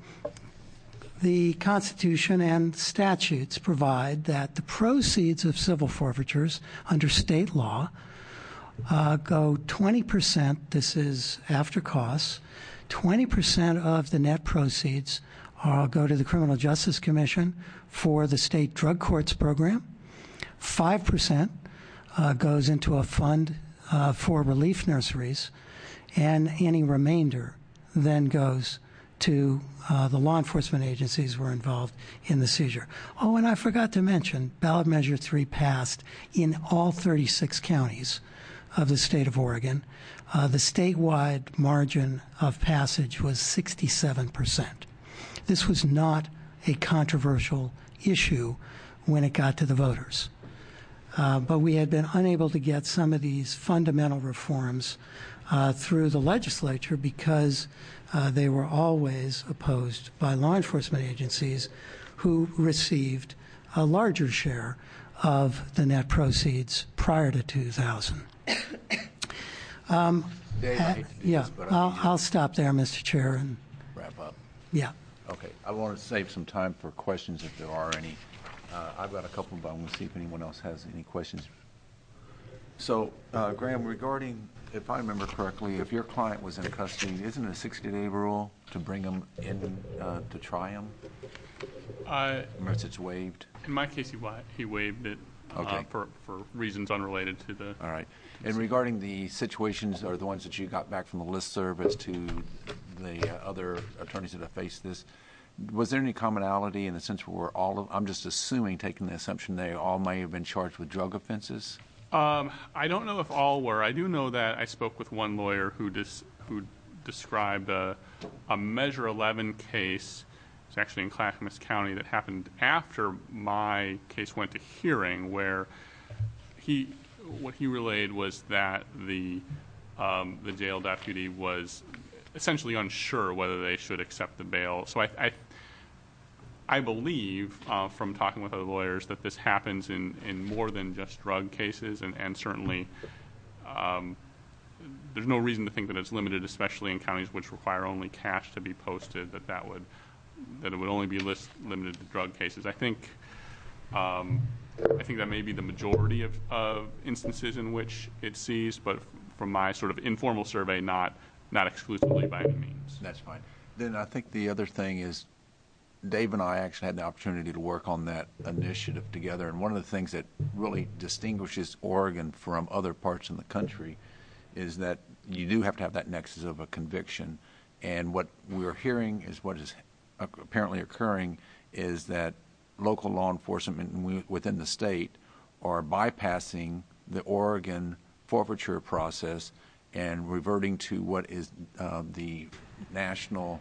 Speaker 11: the Constitution and statutes provide that the proceeds of civil forfeitures under state law uh, go twenty percent, this is after costs, twenty percent of the net proceeds uh, go to the Criminal Justice Commission for the state drug courts program, five percent uh, goes into a fund uh, for relief nurseries, and any remainder then goes to uh, the law enforcement agencies who were involved in the seizure. Oh, and I forgot to mention, Ballot Measure three passed in all thirty-six counties of the state of Oregon. Uh, the statewide margin of passage was sixty-seven percent. This was not a controversial issue when it got to the voters. Uh, but we had been unable to get some of these fundamental reforms uh, through the legislature because uh, they were always opposed by law enforcement agencies who received a larger share of the net proceeds prior to two thousand. um,
Speaker 1: Dave, I hate to do
Speaker 11: yeah,
Speaker 1: this, but I
Speaker 11: I'll,
Speaker 1: need you
Speaker 11: I'll stop there, Mister Chair. And
Speaker 1: wrap up.
Speaker 11: yeah.
Speaker 1: Okay, I want to save some time for questions if there are any. Uh, I've got a couple, but I'm going to see if anyone else has any questions. So, uh, Graham, regarding, if I remember correctly, if your client was in custody, isn't it a sixty-day rule to bring them in uh, to try them?
Speaker 10: Uh,
Speaker 1: Unless it's waived?
Speaker 10: in my case, he, wa- he waived it uh,
Speaker 1: Okay.
Speaker 10: for, for reasons unrelated to the.
Speaker 1: All right. And regarding the situations, or the ones that you got back from the listserv as to the uh, other attorneys that have faced this, was there any commonality in the sense where all of, I'm just assuming, taking the assumption they all may have been charged with drug offenses?
Speaker 10: Um, I don't know if all were. I do know that I spoke with one lawyer who dis, who described a, a Measure eleven case. It's actually in Clackamas County that happened after my case went to hearing, where he what he relayed was that the um, the jail deputy was essentially unsure whether they should accept the bail. So I, I I believe uh, from talking with other lawyers that this happens in, in more than just drug cases, and, and certainly um, there's no reason to think that it's limited, especially in counties which require only cash to be posted, that that would that it would only be list, limited to drug cases. I think um, I think that may be the majority of, of instances in which it sees, but from my sort of informal survey, not not exclusively by any means.
Speaker 1: That's fine. Then I think the other thing is, Dave and I actually had the opportunity to work on that initiative together, and one of the things that really distinguishes Oregon from other parts in the country is that you do have to have that nexus of a conviction, and what we're hearing is what is apparently occurring is that local law enforcement within the state are bypassing the Oregon forfeiture process and reverting to what is uh, the national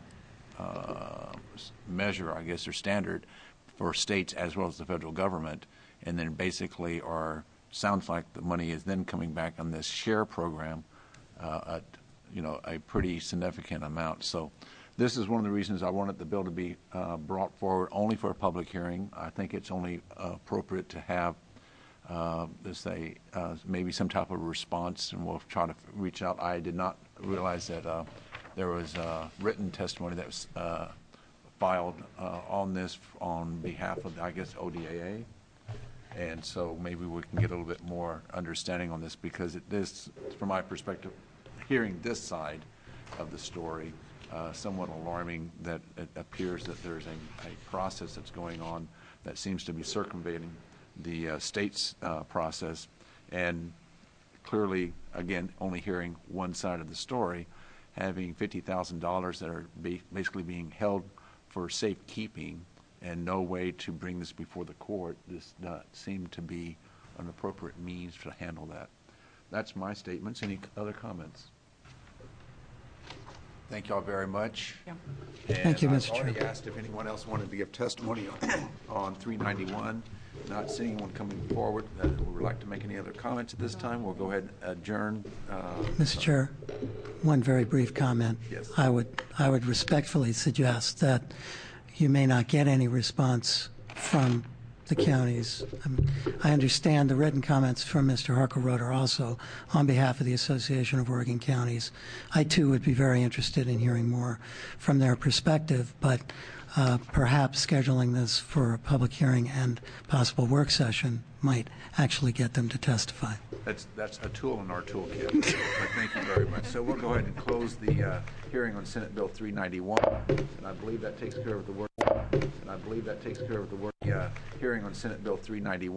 Speaker 1: uh, measure, I guess, or standard for states as well as the federal government, and then basically are sounds like the money is then coming back on this share program uh, at you know a pretty significant amount. So this is one of the reasons I wanted the bill to be uh, brought forward only for a public hearing. I think it's only uh, appropriate to have uh, let's say uh, maybe some type of response, and we'll try to reach out. I did not realize that uh, there was uh, written testimony that was uh, filed uh, on this on behalf of, I guess, O D A A. And so maybe we can get a little bit more understanding on this, because it is, from my perspective, hearing this side of the story, uh, somewhat alarming that it appears that there's a, a process that's going on that seems to be circumventing the uh, state's uh, process, and clearly, again, only hearing one side of the story, having fifty thousand dollars that are be basically being held for safekeeping and no way to bring this before the court. This does not seem to be an appropriate means to handle that. That's my statements. Any other comments? Thank you all very much.
Speaker 11: Yeah.
Speaker 1: And
Speaker 11: Thank you,
Speaker 1: I've
Speaker 11: Mister
Speaker 1: already
Speaker 11: Chairman.
Speaker 1: asked if anyone else wanted to give testimony on, on three ninety-one. Not seeing anyone coming forward that would like to make any other comments at this time. We'll go ahead and adjourn. Uh,
Speaker 11: Mister Chair, one very brief comment.
Speaker 1: Yes.
Speaker 11: I would I would respectfully suggest that you may not get any response from the counties. I mean, I understand the written comments from Mister Harkleroad are also on behalf of the Association of Oregon Counties. I, too, would be very interested in hearing more from their perspective, but uh, perhaps scheduling this for a public hearing and possible work session might actually get them to testify.
Speaker 1: That's that's a tool in our toolkit. But thank you very much. So we'll go ahead and close the uh, hearing on Senate Bill three ninety-one, and I believe that takes care of the work. And I believe that takes care of the work. Uh, hearing on Senate Bill three ninety-one.